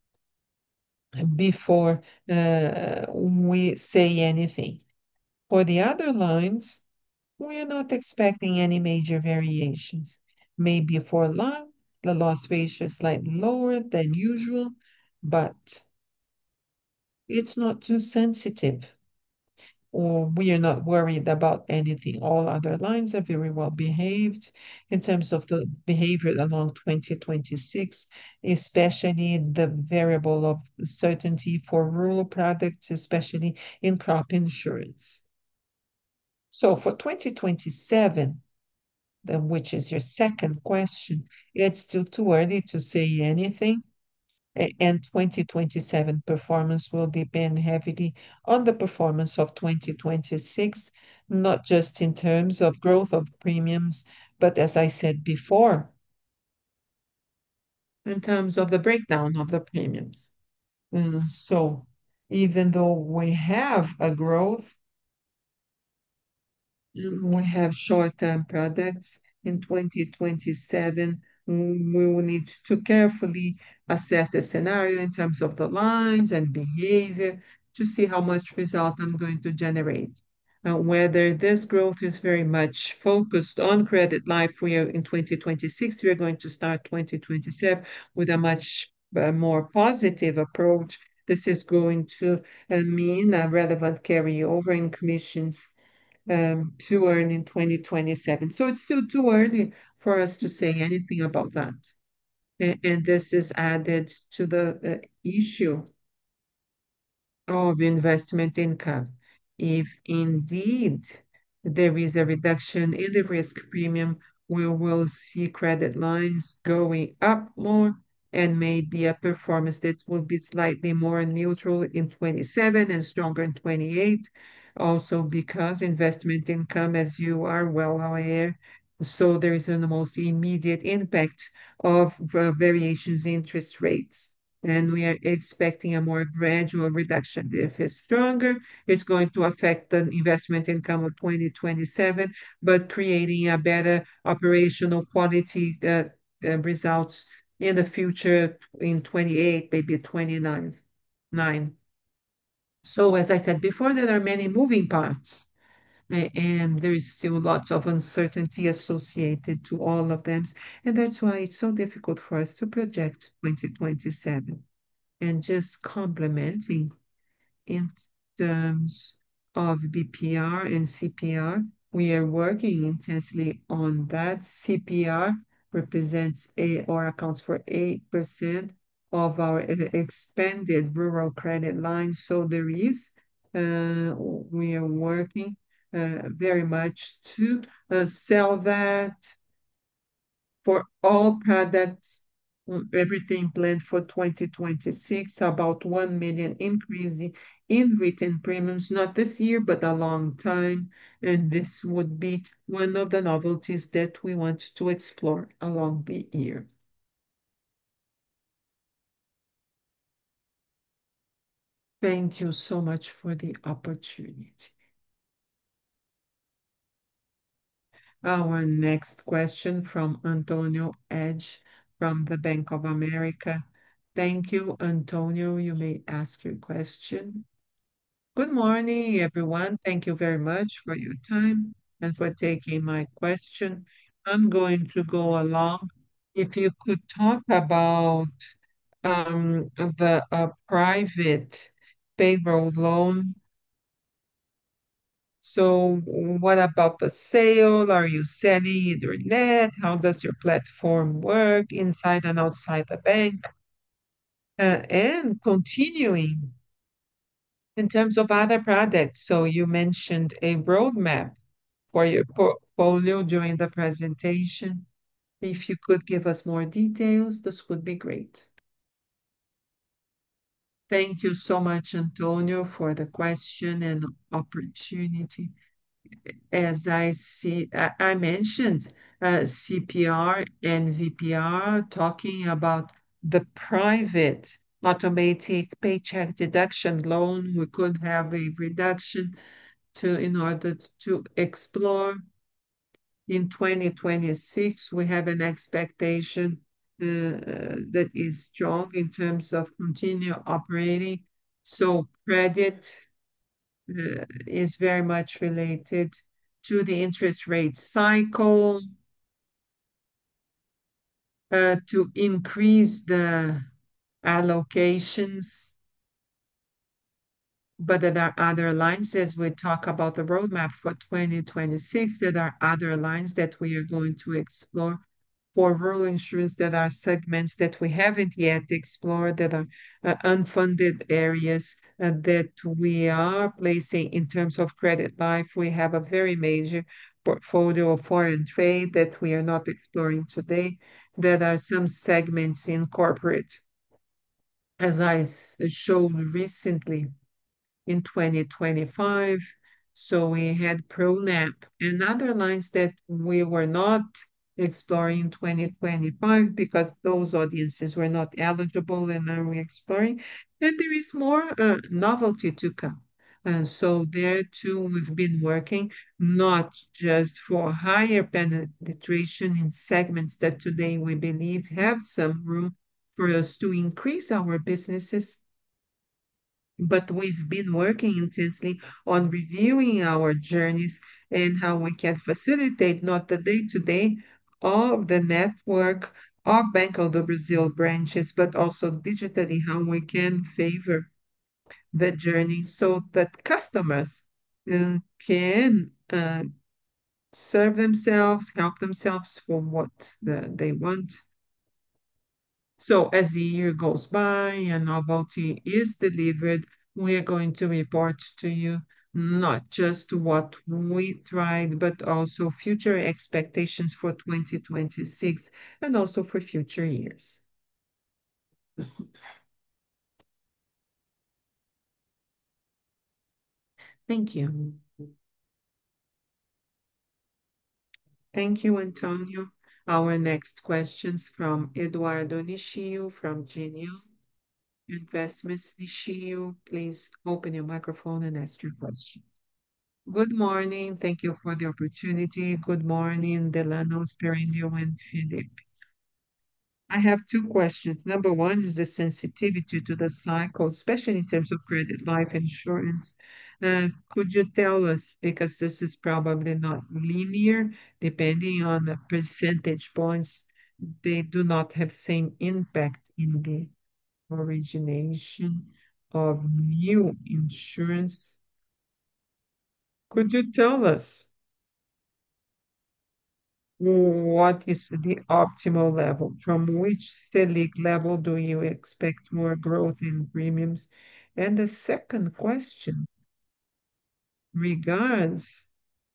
before uh, we say anything. For the other lines, we're not expecting any major variations. Maybe for life, the loss ratio is slightly lower than usual, but it's not too sensitive, or we are not worried about anything. All other lines are very well behaved in terms of the behavior along twenty twenty-six, especially the variable of certainty for rural products, especially in crop insurance. So for twenty twenty-seven, the- which is your second question, it's still too early to say anything. a- And twenty twenty-seven performance will depend heavily on the performance of twenty twenty-six, not just in terms of growth of premiums, but as I said before, in terms of the breakdown of the premiums. And so even though we have a growth, we have short-term products. In twenty twenty-seven, mm, we will need to carefully assess the scenario in terms of the lines and behavior to see how much result I'm going to generate. Uh, whether this growth is very much focused on credit life, we are in twenty twenty-six, we are going to start twenty twenty-seven with a much uh, more positive approach. This is going to uh, mean a relevant carryover in commissions um, to earn in twenty twenty-seven. So it's still too early for us to say anything about that. A- And this is added to the uh, issue of investment income. If indeed there is a reduction in the risk premium, we will see credit lines going up more and maybe a performance that will be slightly more neutral in twenty-seven and stronger in twenty-eight. Also because investment income, as you are well aware, so there is the most immediate impact of uh, variations in interest rates and we are expecting a more gradual reduction. If it's stronger, it's going to affect the investment income of twenty twenty-seven, but creating a better operational quality uh, uh, results in the future in twenty-eight, maybe twenty-nine. Nine. So as I said before, there are many moving parts. a- And there is still lots of uncertainty associated to all of them. And that's why it's so difficult for us to project twenty twenty-seven. And just complementing in terms of B P R and C P R, we are working intensely on that. C P R represents a or accounts for eight percent of our e- expanded rural credit line. So there is, uh, we are working uh, very much to uh, sell that for all products, mm, everything planned for twenty twenty-six, about one million increase in in written premiums, not this year, but a long time. And this would be one of the novelties that we want to explore along the year. Thank you so much for the opportunity. Our next question from Antonio Edge from the Bank of America. Thank you, Antonio. You may ask your question. Good morning, everyone. Thank you very much for your time and for taking my question. I'm going to go along. If you could talk about um, the uh, private payroll loan. So what about the sale? Are you selling it or net? How does your platform work inside and outside the bank? Uh, and continuing in terms of other products, so you mentioned a roadmap for your portfolio during the presentation. If you could give us more details, this would be great. Thank you so much, Antonio, for the question and opportunity. As I see, I I mentioned uh, C P R and V P R talking about the private automatic paycheck deduction loan. We could have a reduction to in order to explore. In twenty twenty-six, we have an expectation uh, uh, that is strong in terms of continue operating. So credit uh, is very much related to the interest rate cycle uh, to increase the allocations. But there are other lines as we talk about the roadmap for twenty twenty-six. There are other lines that we are going to explore for rural insurance that are segments that we haven't yet explored, that are uh, unfunded areas uh, that we are placing in terms of credit life. We have a very major portfolio of foreign trade that we are not exploring today. There are some segments in corporate, as I s- showed recently in twenty twenty-five. So we had ProNap and other lines that we were not exploring in twenty twenty-five because those audiences were not eligible, and now we're exploring. And there is more uh, novelty to come. And so there too, we've been working not just for higher penetration in segments that today we believe have some room for us to increase our businesses, but we've been working intensely on reviewing our journeys and how we can facilitate not the day-to-day of the network of Banco do Brasil branches, but also digitally how we can favor the journey so that customers uh, can uh, serve themselves, help themselves for what the, they want. So as the year goes by and novelty is delivered, we are going to report to you not just what we tried, but also future expectations for twenty twenty-six and also for future years. Thank you. Thank you, Antonio. Our next questions from Eduardo Nishio from Genial Investments. Nishio, please open your microphone and ask your question. Good morning. Thank you for the opportunity. Good morning, Delano, Sperendio, and Philip. I have two questions. Number one is the sensitivity to the cycle, especially in terms of credit life insurance. Uh, could you tell us, because this is probably not linear, depending on the percentage points, they do not have same impact in the origination of new insurance. Could you tell us what is the optimal level? From which Selic level do you expect more growth in premiums? And the second question regards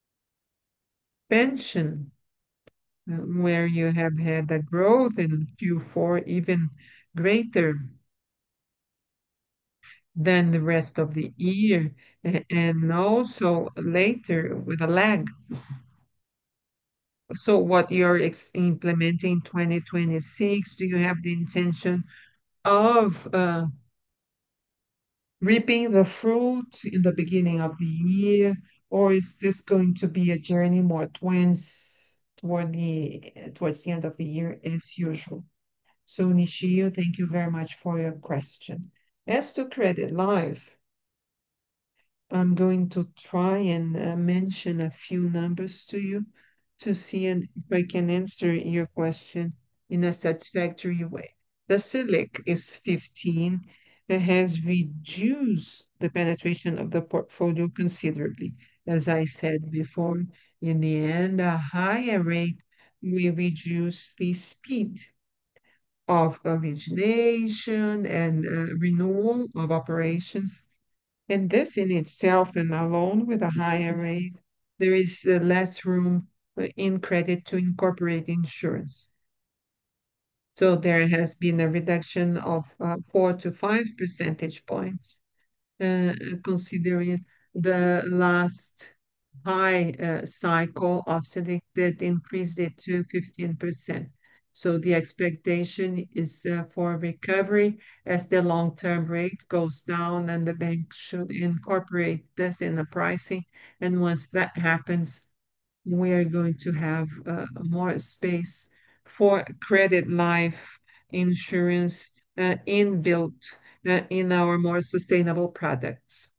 pension, uh, where you have had a growth in Q four even greater than the rest of the year, a- and also later with a lag. So what you're ex implementing in twenty twenty-six, do you have the intention of uh, reaping the fruit in the beginning of the year, or is this going to be a journey more towards toward the towards the end of the year as usual? So, Nishio, thank you very much for your question. As to credit life, I'm going to try and uh, mention a few numbers to you to see and if I can answer your question in a satisfactory way. The Selic is fifteen. It has reduced the penetration of the portfolio considerably. As I said before, in the end, a higher rate will reduce the speed of origination and uh, renewal of operations. And this in itself and alone with a higher rate, there is uh, less room uh, in credit to incorporate insurance. So there has been a reduction of uh, four to five percentage points uh, considering the last high uh, cycle of Selic that increased it to fifteen percent. So the expectation is uh, for recovery as the long-term rate goes down, and the bank should incorporate this in the pricing. And once that happens, we are going to have uh, more space for credit life insurance uh, inbuilt uh, in our more sustainable products.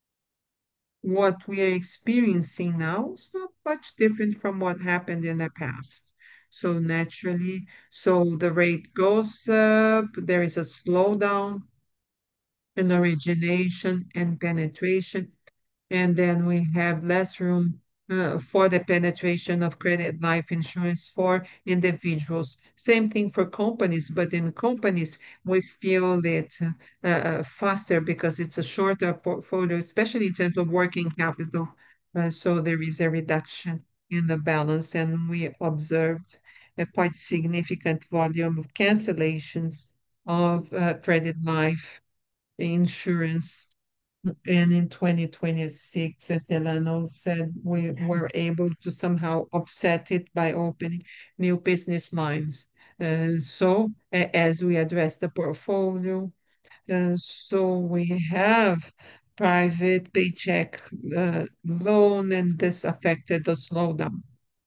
What we are experiencing now is not much different from what happened in the past. So naturally, so the rate goes up, there is a slowdown in origination and penetration, and then we have less room uh, for the penetration of credit life insurance for individuals. Same thing for companies, but in companies, we feel it uh, uh, faster because it's a shorter portfolio, especially in terms of working capital. Uh, so there is a reduction in the balance, and we observed a quite significant volume of cancellations of uh, credit life insurance. And in twenty twenty-six, as Delano said, we were able to somehow offset it by opening new business lines. Uh, so a- as we address the portfolio, uh, so we have private paycheck uh, loan, and this affected the slowdown.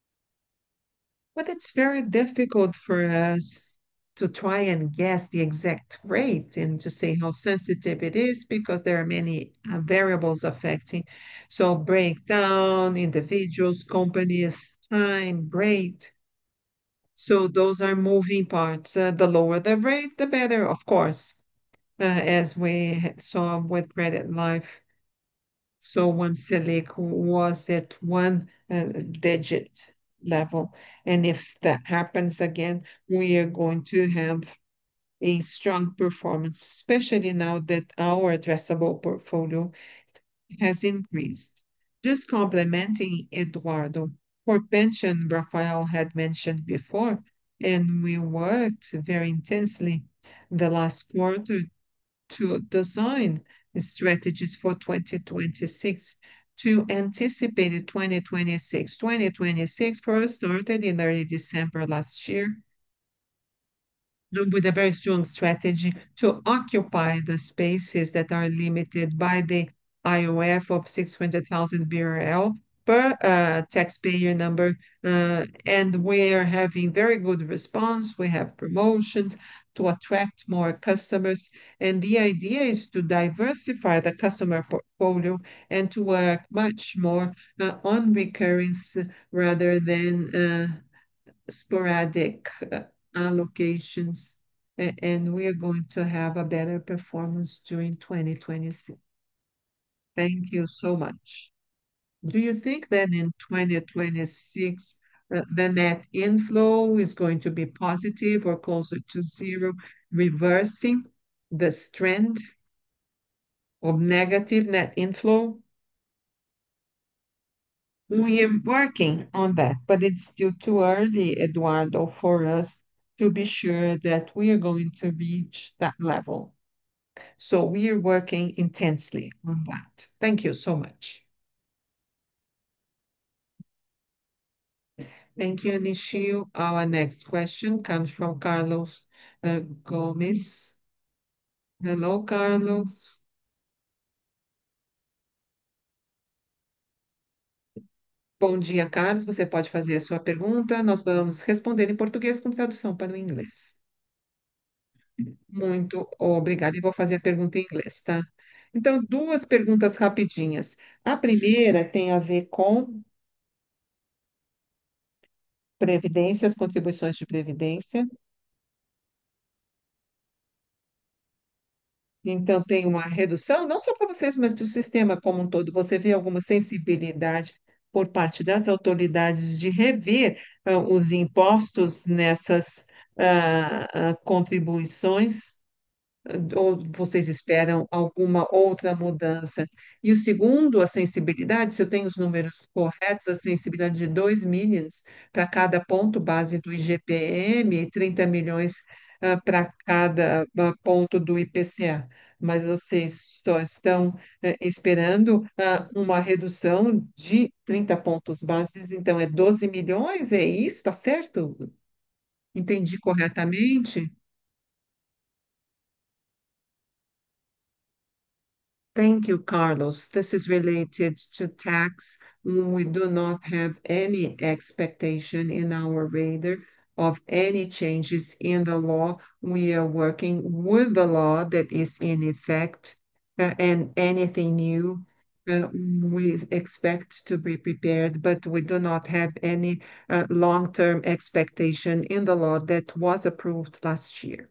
But it's very difficult for us to try and guess the exact rate and to say how sensitive it is because there are many uh, variables affecting. So breakdown, individuals, companies, time, rate. So those are moving parts. Uh, the lower the rate, the better, of course, uh, as we ha- saw with credit life. So one Selic was at one uh, digit level. And if that happens again, we are going to have a strong performance, especially now that our addressable portfolio has increased. Just complementing Eduardo, for pension, Rafael had mentioned before, and we worked very intensely the last quarter to design strategies for twenty twenty-six to anticipate twenty twenty-six. twenty twenty-six first started in early December last year with a very strong strategy to occupy the spaces that are limited by the I O F of six hundred thousand B R L per uh, taxpayer number. Uh, and we are having very good response. We have promotions to attract more customers. And the idea is to diversify the customer portfolio and to work much more uh, on recurrence rather than uh, sporadic uh, allocations, a- and we are going to have a better performance during twenty twenty-six. Thank you so much. Do you think that in twenty twenty-six, uh, the net inflow is going to be positive or closer to zero, reversing this trend of negative net inflow? We are working on that, but it's still too early, Eduardo, for us to be sure that we are going to reach that level. So we are working intensely on that. Thank you so much. Thank you, Nishio. Our next question comes from Carlos uh, Gomez. Hello, Carlos. Bom dia, Carlos. Você pode fazer a sua pergunta. Nós vamos responder em português com tradução para o inglês. Muito obrigada. E vou fazer a pergunta em inglês, tá? Então, duas perguntas rapidinhas. A primeira tem a ver com previdência, as contribuições de previdência. Então, tem uma redução, não só para vocês, mas para o sistema como um todo. Você vê alguma sensibilidade por parte das autoridades de rever ah, os impostos nessas ah, ah, contribuições? Ou vocês esperam alguma outra mudança? E o segundo, a sensibilidade, se eu tenho os números corretos, a sensibilidade de dois milhões para cada ponto base do I G P M e trinta milhões ah, para cada ah, ponto do I P C A. Mas vocês só estão eh, esperando ah, uma redução de trinta pontos bases, então é doze milhões, é isso, está certo? Entendi corretamente? Thank you, Carlos. This is related to tax. We do not have any expectation in our radar of any changes in the law. We are working with the law that is in effect, uh, and anything new, uh, we expect to be prepared, but we do not have any uh, long-term expectation in the law that was approved last year.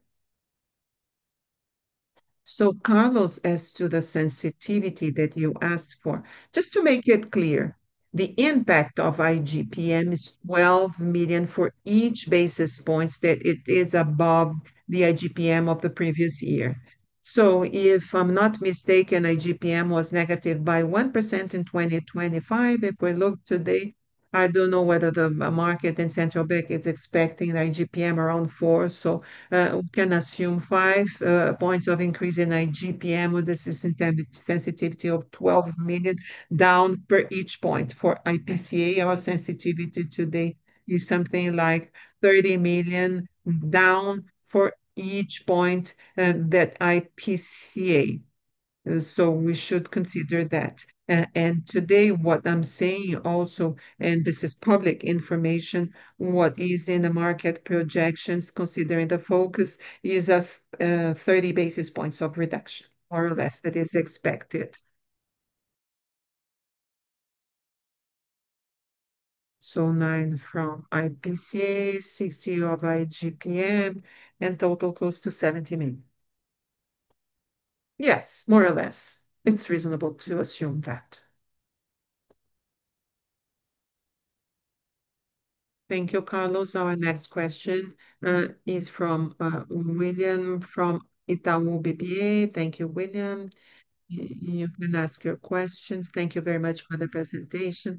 So, Carlos, as to the sensitivity that you asked for, just to make it clear, the impact of I G P M is twelve million for each basis points that it is above the I G P M of the previous year. So if I'm not mistaken, I G P M was negative by one percent in twenty twenty-five. If we look today, I don't know whether the market and central bank is expecting the I G P M around four. So uh, we can assume five uh, points of increase in I G P M with a sensitivity sensitivity of twelve million down per each point. For I P C A, our sensitivity today is something like thirty million down for each point uh, that I P C A. Uh, So we should consider that. Uh, and today, what I'm saying also, and this is public information, what is in the market projections, considering the focus, is a uh, thirty basis points of reduction, more or less, that is expected. So nine from I P C A, sixty of I G P M, and total close to seventy million. Yes, more or less. It's reasonable to assume that. Thank you, Carlos. Our next question uh, is from uh, William from Itaú B B A. Thank you, William. Y- You can ask your questions. Thank you very much for the presentation.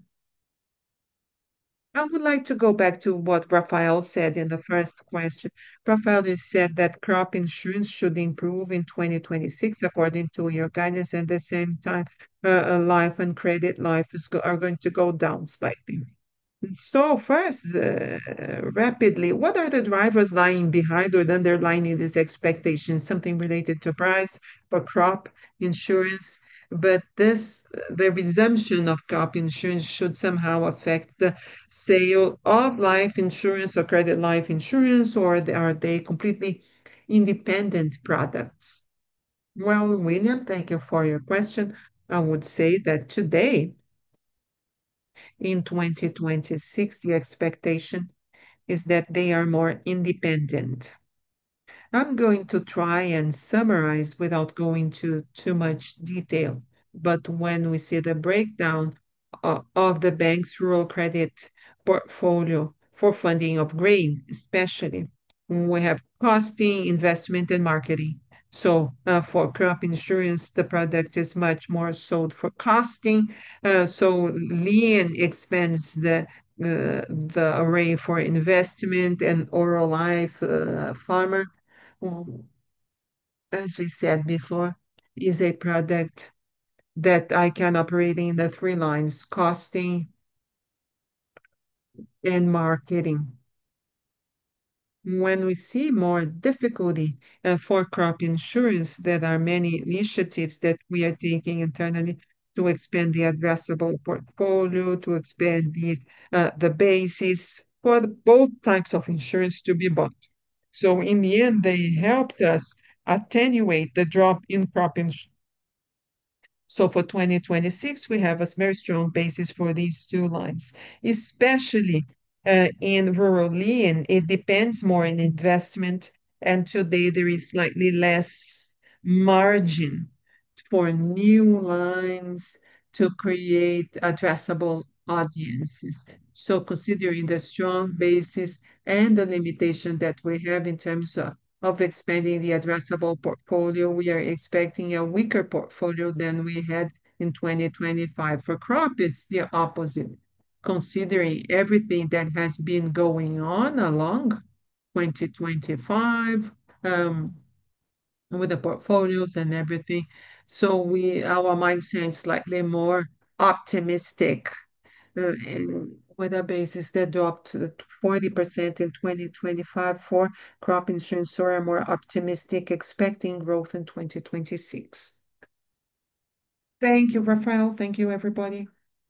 I would like to go back to what Rafael said in the first question. Rafael, you said that crop insurance should improve in twenty twenty-six according to your guidance, and at the same time, uh, uh, life and credit life is go are going to go down slightly. So first, uh, rapidly, what are the drivers lying behind or underlying these expectations? Something related to price for crop insurance, but this, the resumption of crop insurance should somehow affect the sale of life insurance or credit life insurance, or they- are they completely independent products? Well, William, thank you for your question. I would say that today, in twenty twenty-six, the expectation is that they are more independent. I'm going to try and summarize without going to too much detail. But when we see the breakdown o- of the bank's rural credit portfolio for funding of grain, especially, we have costing, investment, and marketing. So uh, for crop insurance, the product is much more sold for costing. Uh, so Lien expands the uh, the array for investment and oral life uh, farmer, who, as we said before, is a product that I can operate in the three lines, costing and marketing. When we see more difficulty uh, for crop insurance, there are many initiatives that we are taking internally to expand the addressable portfolio, to expand the uh, the basis for the, both types of insurance to be bought. So in the end, they helped us attenuate the drop in crop insurance. So for twenty twenty-six, we have a very strong basis for these two lines, especially uh, in rural and it depends more on investment. And today there is slightly less margin for new lines to create addressable audiences. So considering the strong basis and the limitation that we have in terms of of expanding the addressable portfolio, we are expecting a weaker portfolio than we had in twenty twenty-five. For crop, it's the opposite, considering everything that has been going on along twenty twenty-five, um, with the portfolios and everything. So we, our mindset is slightly more optimistic uh, and with a basis that dropped to forty percent in twenty twenty-five for crop insurance, so are more optimistic, expecting growth in twenty twenty-six. Thank you, Rafael. Thank you, everybody.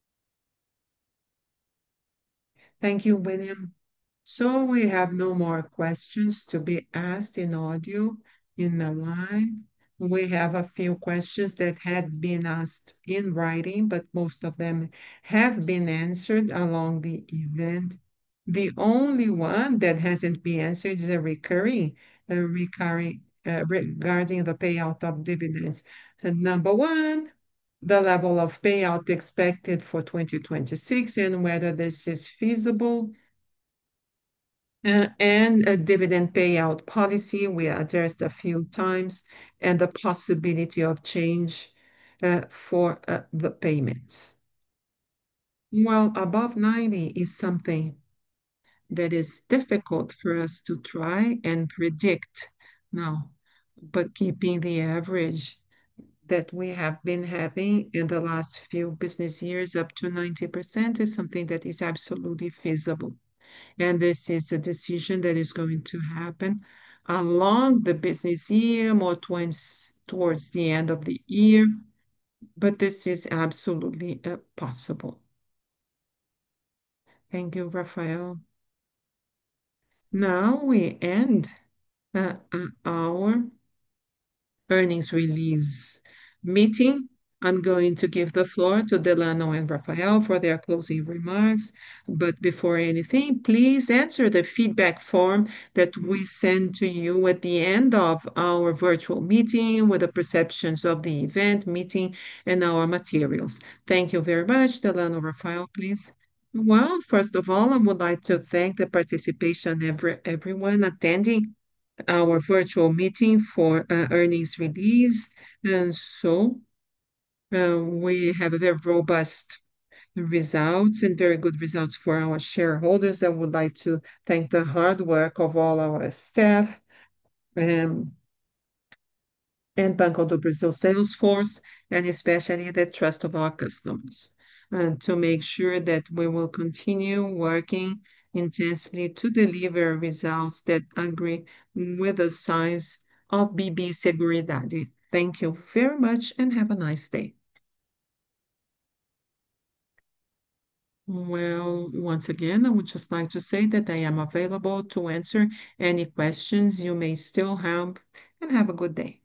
Thank you, William. So we have no more questions to be asked in audio in the line. We have a few questions that had been asked in writing, but most of them have been answered along the event. The only one that hasn't been answered is a recurring, a recurring uh, regarding the payout of dividends. And number one, the level of payout expected for twenty twenty-six and whether this is feasible. Uh, and a dividend payout policy we addressed a few times, and the possibility of change uh, for uh, the payments. Well, above ninety is something that is difficult for us to try and predict now, but keeping the average that we have been having in the last few business years up to ninety percent is something that is absolutely feasible. And this is a decision that is going to happen along the business year, more towards, towards the end of the year, but this is absolutely uh, possible. Thank you, Rafael. Now we end uh, uh, our earnings release meeting. I'm going to give the floor to Delano and Rafael for their closing remarks. But before anything, please answer the feedback form that we send to you at the end of our virtual meeting with the perceptions of the event, meeting, and our materials. Thank you very much. Delano, Rafael, please. Well, first of all, I would like to thank the participation of every, everyone attending our virtual meeting for uh, earnings release. And so uh, we have a very robust results and very good results for our shareholders. I would like to thank the hard work of all our staff. Um, and Banco do Brasil sales force, and especially the trust of our customers, and to make sure that we will continue working intensely to deliver results that agree with the size of B B Seguridade. Thank you very much and have a nice day. Well, once again, I would just like to say that I am available to answer any questions you may still have, and have a good day.